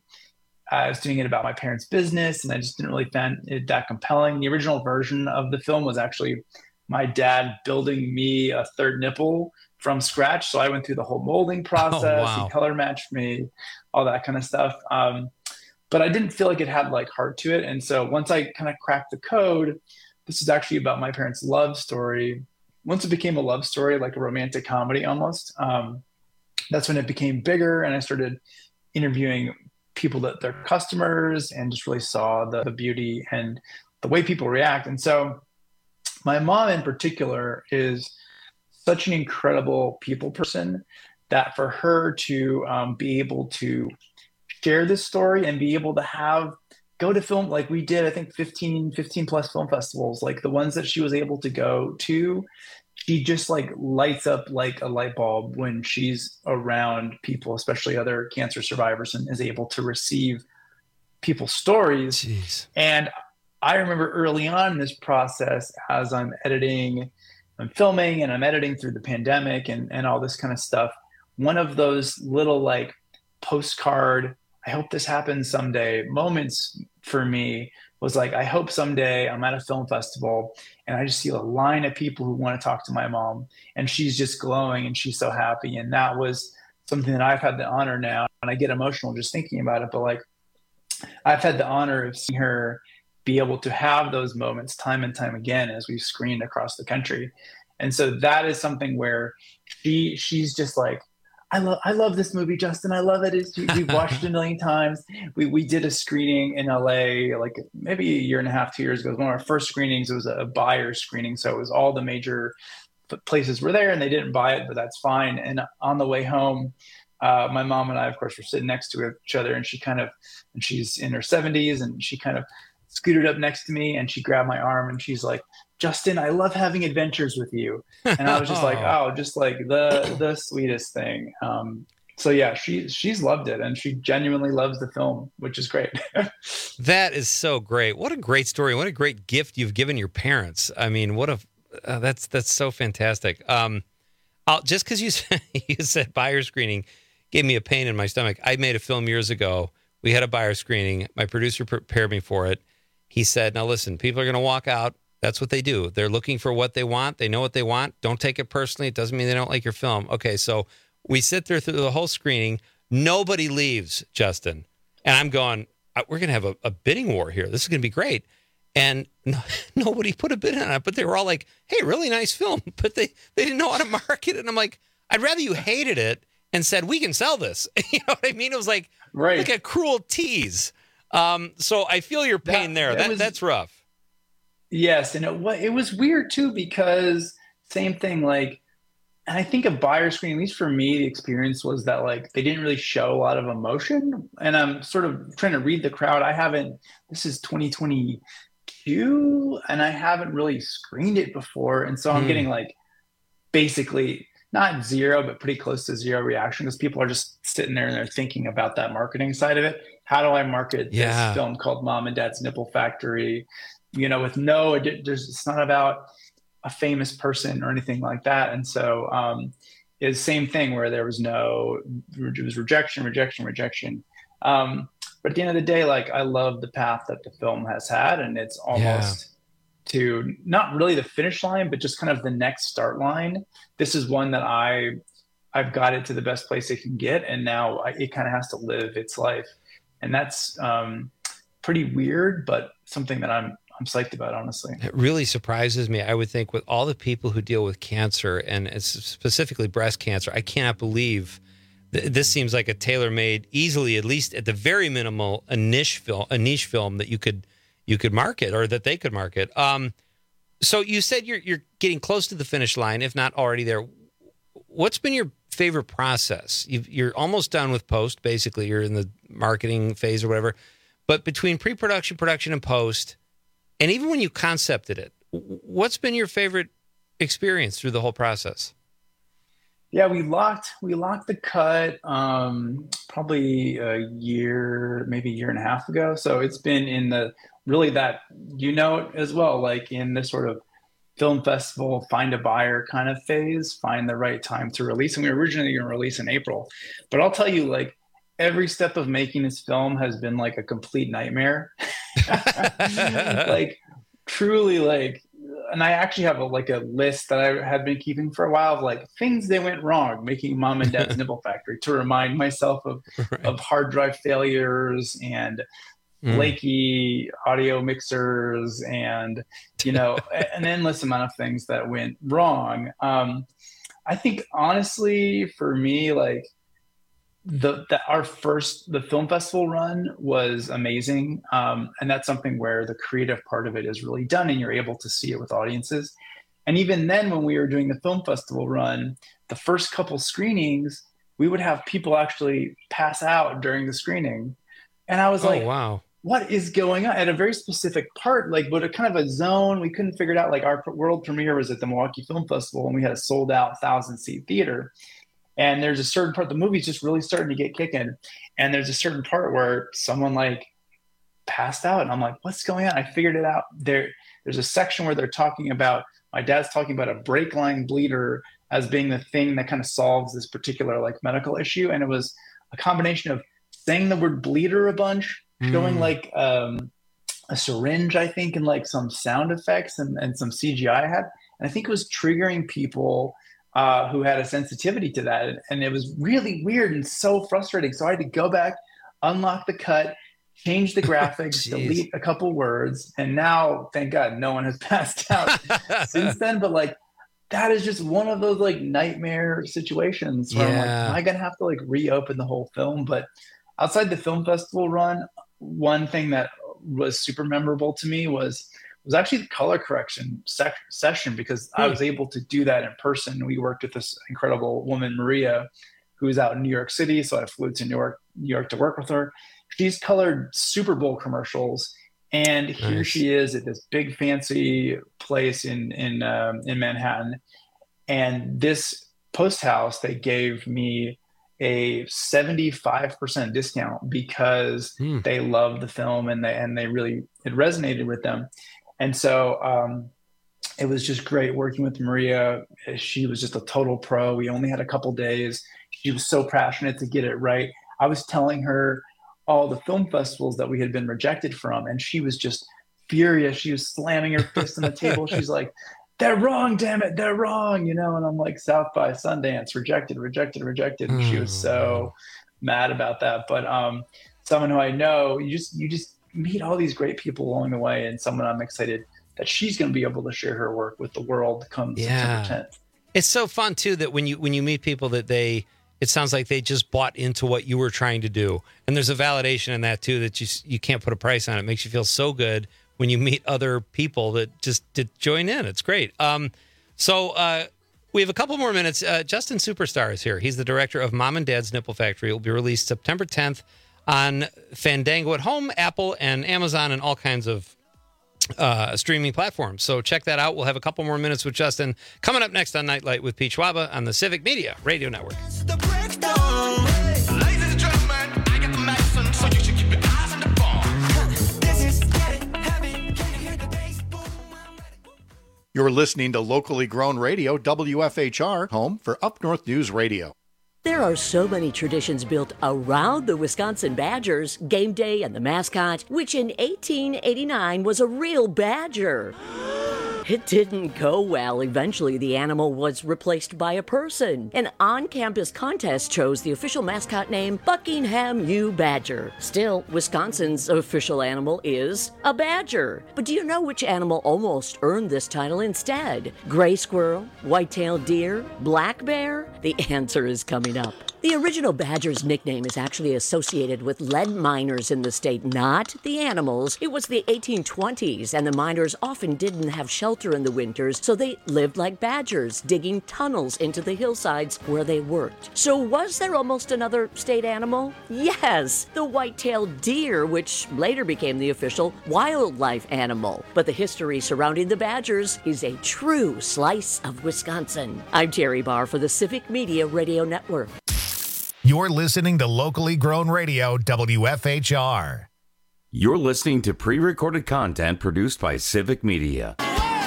I was doing it about my parents' business, and I just didn't really find it that compelling. The original version of the film was actually my dad building me a third nipple from scratch. So I went through the whole molding process. Oh, wow. He color matched me, all that kind of stuff. Um, but I didn't feel like it had like heart to it. And so once I kind of cracked the code, this is actually about my parents' love story. Once it became a love story, like a romantic comedy almost, um, that's when it became bigger. And I started interviewing people that they're customers, and just really saw the, the beauty and the way people react. And so my mom in particular is such an incredible people person that for her to um, be able to share this story and be able to have go to film, like we did, I think fifteen, fifteen plus film festivals, like the ones that she was able to go to, she just like lights up like a light bulb when she's around people, especially other cancer survivors, and is able to receive people's stories. Jeez. And I remember early on in this process, as I'm editing, I'm filming and I'm editing through the pandemic and, and all this kind of stuff, one of those little like postcard, I hope this happens someday moments for me was like, I hope someday I'm at a film festival and I just see a line of people who want to talk to my mom, and she's just glowing and she's so happy. And that was something that I've had the honor now, and I get emotional just thinking about it, but like I've had the honor of seeing her be able to have those moments time and time again as we've screened across the country. And so that is something where she she's just like, I love I love this movie, Justin. I love it. It's, we've watched it a million times. We we did a screening in L A like maybe a year and a half, two years ago. It was one of our first screenings. It was a buyer screening. So it was all the major places were there, and they didn't buy it, but that's fine. And on the way home, uh, my mom and I, of course, were sitting next to each other, and she kind of, and she's in her seventies, and she kind of scooted up next to me and she grabbed my arm and she's like, Justin, I love having adventures with you. And I was just like, oh, just like the the sweetest thing. Um, so yeah, she she's loved it, and she genuinely loves the film, which is great. That is so great. What a great story. What a great gift you've given your parents. I mean, what a uh, that's that's so fantastic. Um, I'll, just because you said, you said buyer screening gave me a pain in my stomach. I made a film years ago. We had a buyer screening. My producer prepared me for it. He said, now listen, people are going to walk out. That's what they do. They're looking for what they want. They know what they want. Don't take it personally. It doesn't mean they don't like your film. Okay, so we sit there through the whole screening. Nobody leaves, Justin. And I'm going, we're going to have a, a bidding war here. This is going to be great. And no, nobody put a bid on it, but they were all like, hey, really nice film. But they, they didn't know how to market it. And I'm like, I'd rather you hated it and said, we can sell this. You know what I mean? It was like, right. like a cruel tease. Um, so I feel your pain that, there. That, that was, that's rough. Yes. And it, it was weird too, because same thing, like, and I think a buyer screen, at least for me, the experience was that like, they didn't really show a lot of emotion, and I'm sort of trying to read the crowd. I haven't, this is twenty twenty-two and I haven't really screened it before. And so I'm mm. getting like basically not zero, but pretty close to zero reaction, because people are just sitting there and they're thinking about that marketing side of it. How do I market yeah. this film called Mom and Dad's Nipple Factory? You know, with no, there's, it's not about a famous person or anything like that. And so um, it's the same thing where there was no, it was rejection, rejection, rejection. Um, But at the end of the day, like I love the path that the film has had, and it's almost yeah. to not really the finish line, but just kind of the next start line. This is one that I, I've got it to the best place it can get, and now I, it kind of has to live its life, and that's um, pretty weird, but something that I'm I'm psyched about, honestly. It really surprises me. I would think with all the people who deal with cancer, and it's specifically breast cancer, I cannot believe th- this seems like a tailor-made, easily, at least at the very minimal, a niche film, a niche film that you could you could market, or that they could market. Um, so you said you're you're getting close to the finish line, if not already there. What's been your favorite process? You've, you're almost done with post, basically. You're in the marketing phase or whatever. But between pre-production, production, and post, and even when you concepted it, what's been your favorite experience through the whole process? Yeah, we locked we locked the cut um, probably a year, maybe a year and a half ago. So it's been in the really that, you know, as well, like in this sort of film festival, find a buyer kind of phase, find the right time to release. And we were originally going to release in April. But I'll tell you, like, every step of making this film has been like a complete nightmare. Like, truly, like, and I actually have a, like a list that I had been keeping for a while of like things that went wrong making Mom and Dad's Nipple Factory, to remind myself of, right. of hard drive failures and mm. flaky audio mixers and, you know, an endless amount of things that went wrong. Um, I think honestly, for me, like, the, the our first the film festival run was amazing, um, and that's something where the creative part of it is really done, and you're able to see it with audiences. And even then, when we were doing the film festival run, the first couple screenings, we would have people actually pass out during the screening, and I was oh, like, "Wow, what is going on?" At a very specific part, like, but a kind of a zone, we couldn't figure it out. Like, our world premiere was at the Milwaukee Film Festival, and we had a sold out thousand seat theater. And there's a certain part, the movie's just really starting to get kicking. And there's a certain part where someone like passed out. And I'm like, what's going on? I figured it out. There, there's a section where they're talking about, my dad's talking about a brake line bleeder as being the thing that kind of solves this particular like medical issue. And it was a combination of saying the word bleeder a bunch, mm. showing like um, a syringe, I think, and like some sound effects and, and some C G I I had. And I think it was triggering people Uh, who had a sensitivity to that. And it was really weird and so frustrating. So I had to go back, unlock the cut, change the graphics, delete a couple words. And now, thank God, no one has passed out since then. But like, that is just one of those like nightmare situations where yeah. I'm like, am I going to have to like reopen the whole film? But outside the film festival run, one thing that was super memorable to me was was actually the color correction sec- session, because I was able to do that in person. We worked with this incredible woman, Maria, who's out in New York City. So I flew to New York, New York to work with her. She's colored Super Bowl commercials. And nice. Here she is at this big fancy place in, in, um, in Manhattan. And this post house, they gave me a seventy-five percent discount because mm. they loved the film and they, and they really, it resonated with them. And so um, it was just great working with Maria. She was just a total pro. We only had a couple days. She was so passionate to get it right. I was telling her all the film festivals that we had been rejected from, and she was just furious. She was slamming her fist on the table. She's like, they're wrong, damn it, they're wrong, you know? And I'm like, South by Sundance, rejected, rejected, rejected. And she was so mad about that. But um, someone who I know, you just, you just, meet all these great people along the way, and someone I'm excited that she's going to be able to share her work with the world come yeah. September tenth. It's so fun too that when you when you meet people that they, it sounds like they just bought into what you were trying to do, and there's a validation in that too that you you can't put a price on it. It makes you feel so good when you meet other people that just did join in. It's great. Um, so uh, we have a couple more minutes. Uh, Justin Superstar is here. He's the director of Mom and Dad's Nipple Factory. It will be released September tenth. On Fandango at home, Apple, and Amazon, and all kinds of uh, streaming platforms. So check that out. We'll have a couple more minutes with Justin coming up next on Nightlight with Pete Schwaba on the Civic Media Radio Network. You're listening to locally grown radio, W F H R, home for Up North News Radio. There are so many traditions built around the Wisconsin Badgers, game day and the mascot, which in eighteen eighty-nine was a real badger. It didn't go well. Eventually, the animal was replaced by a person. An on-campus contest chose the official mascot name Buckingham U. Badger. Still, Wisconsin's official animal is a badger. But do you know which animal almost earned this title instead? Gray squirrel, white-tailed deer, black bear? The answer is coming up. The original badger's nickname is actually associated with lead miners in the state, not the animals. It was the eighteen twenties, and the miners often didn't have shelter in the winters, so they lived like badgers, digging tunnels into the hillsides where they worked. So was there almost another state animal? Yes, the white-tailed deer, which later became the official wildlife animal. But the history surrounding the badgers is a true slice of Wisconsin. I'm Terry Barr for the Civic Media Radio Network. You're listening to locally grown radio, W F H R. You're listening to pre-recorded content produced by Civic Media.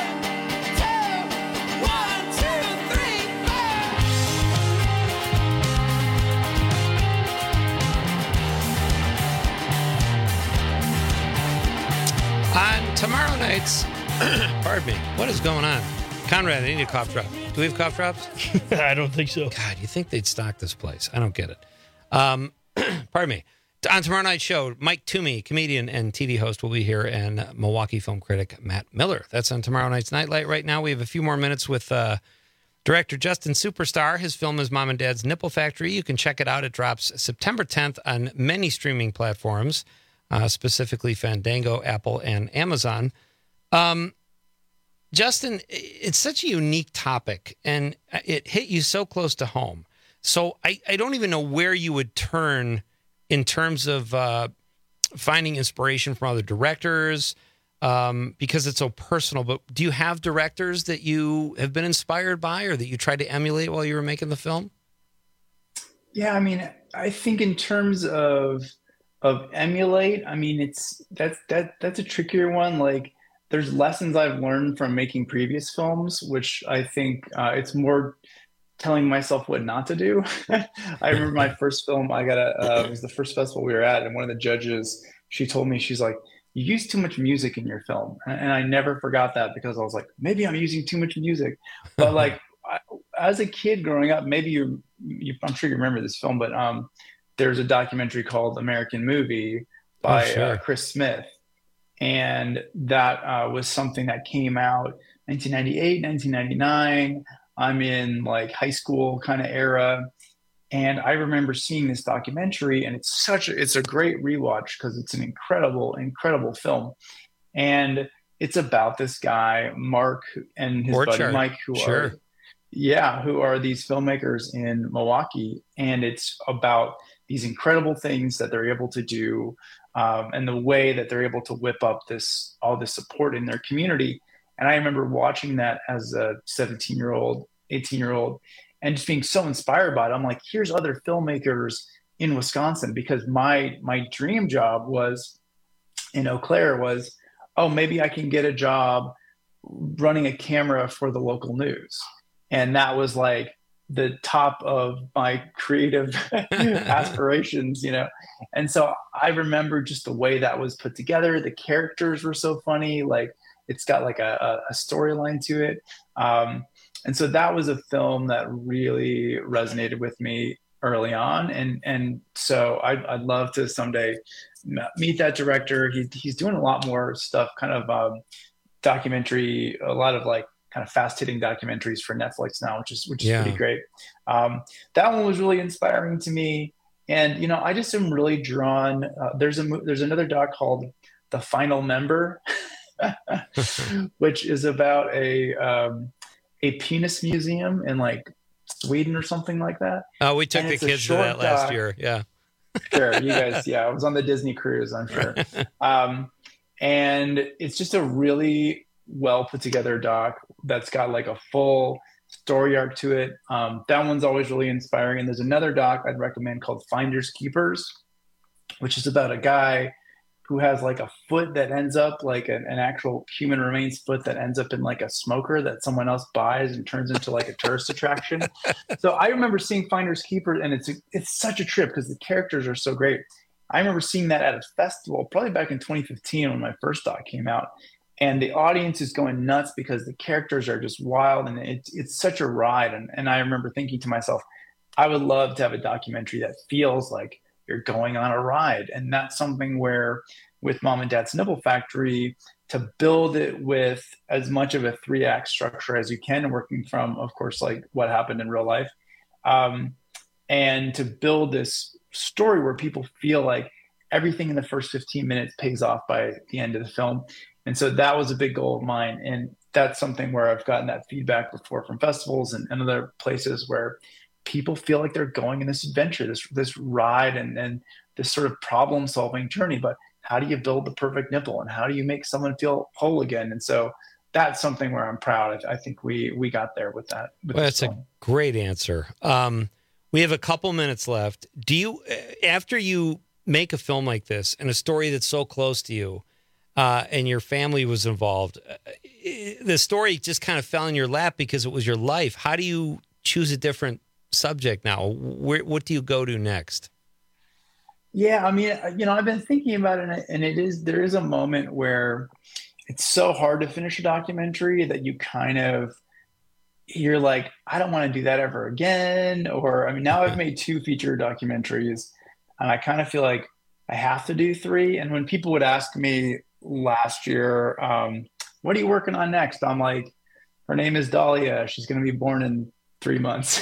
On tomorrow night's, pardon me, what is going on? Conrad, I need a cough drop. Do we have cough drops? I don't think so. God, you think they'd stock this place? I don't get it. Um, pardon me. On tomorrow night's show, Mike Toomey, comedian and T V host, will be here, and Milwaukee film critic Matt Miller. That's on tomorrow night's Nightlight. Right now, we have a few more minutes with uh, director Justin Superstar. His film is Mom and Dad's Nipple Factory. You can check it out. It drops September tenth on many streaming platforms, uh, specifically Fandango, Apple, and Amazon. Um, Justin, it's such a unique topic, and it hit you so close to home. So I, I don't even know where you would turn in terms of uh, finding inspiration from other directors, um, because it's so personal. But do you have directors that you have been inspired by or that you tried to emulate while you were making the film? Yeah, I mean, I think in terms of of emulate, I mean, it's that's that that's a trickier one. Like, there's lessons I've learned from making previous films, which I think uh, it's more telling myself what not to do. I remember my first film, I got a, uh, it was the first festival we were at, and one of the judges, she told me, she's like, you use too much music in your film. And, and I never forgot that, because I was like, maybe I'm using too much music. But like, I, as a kid growing up, maybe you, you, I'm sure you remember this film, but um, there's a documentary called American Movie by oh, sure. uh, Chris Smith. And that uh, was something that came out nineteen ninety-eight, nineteen ninety-nine. I'm in like high school kind of era. And I remember seeing this documentary, and it's such a, it's a great rewatch because it's an incredible, incredible film. And it's about this guy, Mark, and his Orchard. buddy Mike, who sure. are, yeah, who are these filmmakers in Milwaukee. And it's about these incredible things that they're able to do. Um, and the way that they're able to whip up this all this support in their community. And I remember watching that as a seventeen-year-old, eighteen-year-old, and just being so inspired by it. I'm like, here's other filmmakers in Wisconsin, because my my dream job was in Eau Claire was, oh, maybe I can get a job running a camera for the local news. And that was like the top of my creative aspirations, you know? And so I remember just the way that was put together. The characters were so funny. Like, it's got like a, a storyline to it. Um, and so that was a film that really resonated with me early on. And, and so I'd, I'd love to someday meet that director. He, he's doing a lot more stuff, kind of um, documentary, a lot of like, kind of fast hitting documentaries for Netflix now, which is, which is yeah. pretty great. Um, that one was really inspiring to me. And, you know, I just am really drawn. Uh, there's a, there's another doc called The Final Member, which is about a, um, a penis museum in like Sweden or something like that. Oh, we took the kids to that last doc. year. Yeah. Sure. You guys. Yeah. I was on the Disney cruise, I'm sure. Um, and it's just a really well put together doc that's got like a full story arc to it. Um, that one's always really inspiring. And there's another doc I'd recommend called Finders Keepers, which is about a guy who has like a foot that ends up like an, an actual human remains foot that ends up in like a smoker that someone else buys and turns into like a tourist attraction. So I remember seeing Finders Keepers, and it's a, it's such a trip because the characters are so great. I remember seeing that at a festival probably back in twenty fifteen when my first doc came out, and the audience is going nuts because the characters are just wild, and it's it's such a ride. And, and I remember thinking to myself, I would love to have a documentary that feels like you're going on a ride. And that's something where with Mom and Dad's Nipple Factory, to build it with as much of a three act structure as you can, working from, of course, like what happened in real life. Um, and to build this story where people feel like everything in the first fifteen minutes pays off by the end of the film. And so that was a big goal of mine. And that's something where I've gotten that feedback before from festivals and, and other places where people feel like they're going in this adventure, this this ride, and, and this sort of problem-solving journey. But how do you build the perfect nipple, and how do you make someone feel whole again? And so that's something where I'm proud. I, I think we we got there with that. With well, that's film. a great answer. Um, we have a couple minutes left. Do you, after you make a film like this and a story that's so close to you, uh, and your family was involved, uh, the story just kind of fell in your lap because it was your life. How do you choose a different subject now? Where, what do you go to next? Yeah, I mean, you know, I've been thinking about it, and it is, there is a moment where it's so hard to finish a documentary that you kind of, you're like, I don't want to do that ever again. Or, I mean, now I've made two feature documentaries, and I kind of feel like I have to do three. And when people would ask me last year, um, what are you working on next? I'm like, her name is Dahlia. She's going to be born in three months.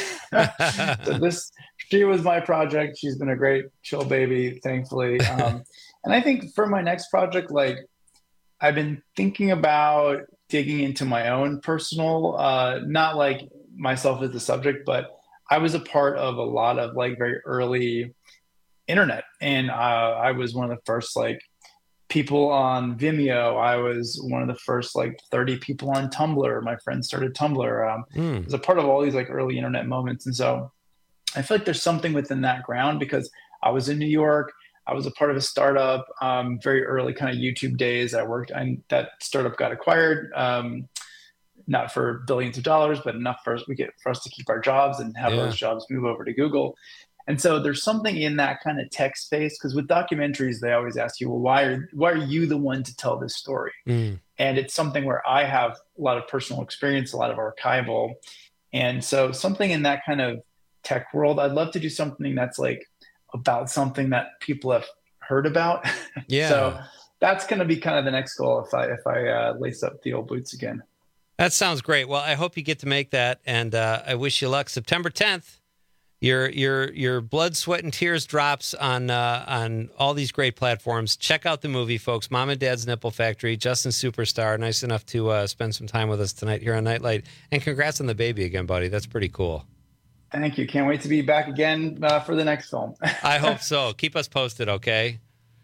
So this, she was my project. She's been a great chill baby, thankfully. Um, and I think for my next project, like I've been thinking about digging into my own personal, uh, not like myself as the subject, but I was a part of a lot of like very early internet. And uh, I was one of the first like people on Vimeo. I was one of the first like thirty people on Tumblr. My friends started Tumblr. Um, mm. I was a part of all these like early internet moments. And so I feel like there's something within that ground because I was in New York. I was a part of a startup, um, very early kind of YouTube days. I worked, and that startup got acquired, um, not for billions of dollars, but enough for us, we get, for us to keep our jobs and have yeah. those jobs move over to Google. And so there's something in that kind of tech space, because with documentaries, they always ask you, well, why are, why are you the one to tell this story? Mm. And it's something where I have a lot of personal experience, a lot of archival. And so something in that kind of tech world, I'd love to do something that's like about something that people have heard about. Yeah. So that's going to be kind of the next goal if I, if I uh, lace up the old boots again. That sounds great. Well, I hope you get to make that. And uh, I wish you luck. September tenth. Your your your blood, sweat, and tears drops on uh, on all these great platforms. Check out the movie, folks. Mom and Dad's Nipple Factory. Justin Superstar, nice enough to uh, spend some time with us tonight here on Nightlight. And congrats on the baby again, buddy. That's pretty cool. Thank you. Can't wait to be back again uh, for the next film. I hope so. Keep us posted, okay?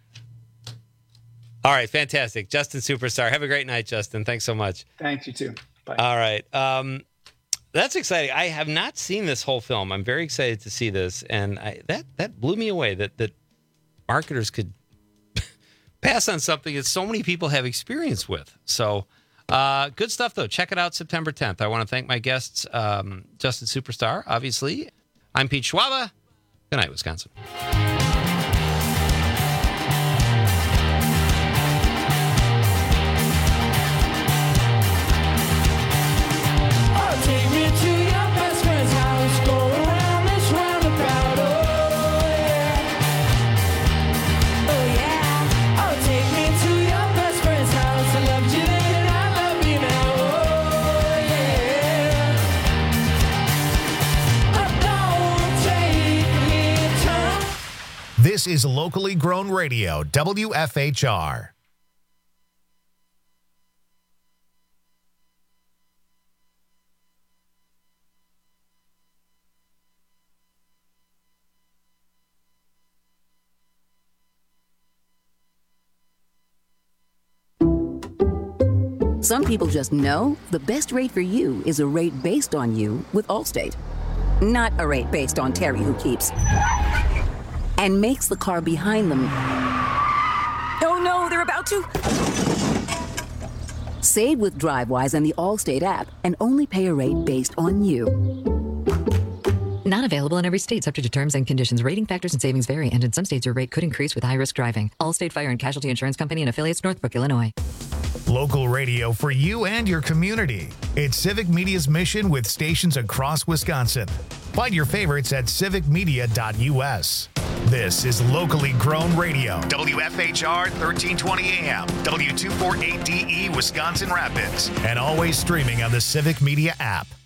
All right, fantastic. Justin Superstar. Have a great night, Justin. Thanks so much. Thanks, you too. Bye. All right. Um, That's exciting. I have not seen this whole film. I'm very excited to see this, and I, that that blew me away. That that marketers could pass on something that so many people have experience with. So, uh, good stuff though. Check it out September tenth. I want to thank my guests, um, Justin Superstar, obviously. I'm Pete Schwaba. Good night, Wisconsin. This is locally grown radio, W F H R. Some people just know the best rate for you is a rate based on you with Allstate, not a rate based on Terry who keeps and makes the car behind them Oh no, they're about to. Save with DriveWise and the Allstate app and only pay a rate based on you. Not available in every state, subject to terms and conditions. Rating factors and savings vary, and in some states your rate could increase with high-risk driving. Allstate Fire and Casualty Insurance Company and affiliates, Northbrook, Illinois. Local radio for you and your community. It's Civic Media's mission with stations across Wisconsin. Find your favorites at civic media dot u s. This is locally grown radio. W F H R thirteen twenty A M, W two forty-eight D E, Wisconsin Rapids, and always streaming on the Civic Media app.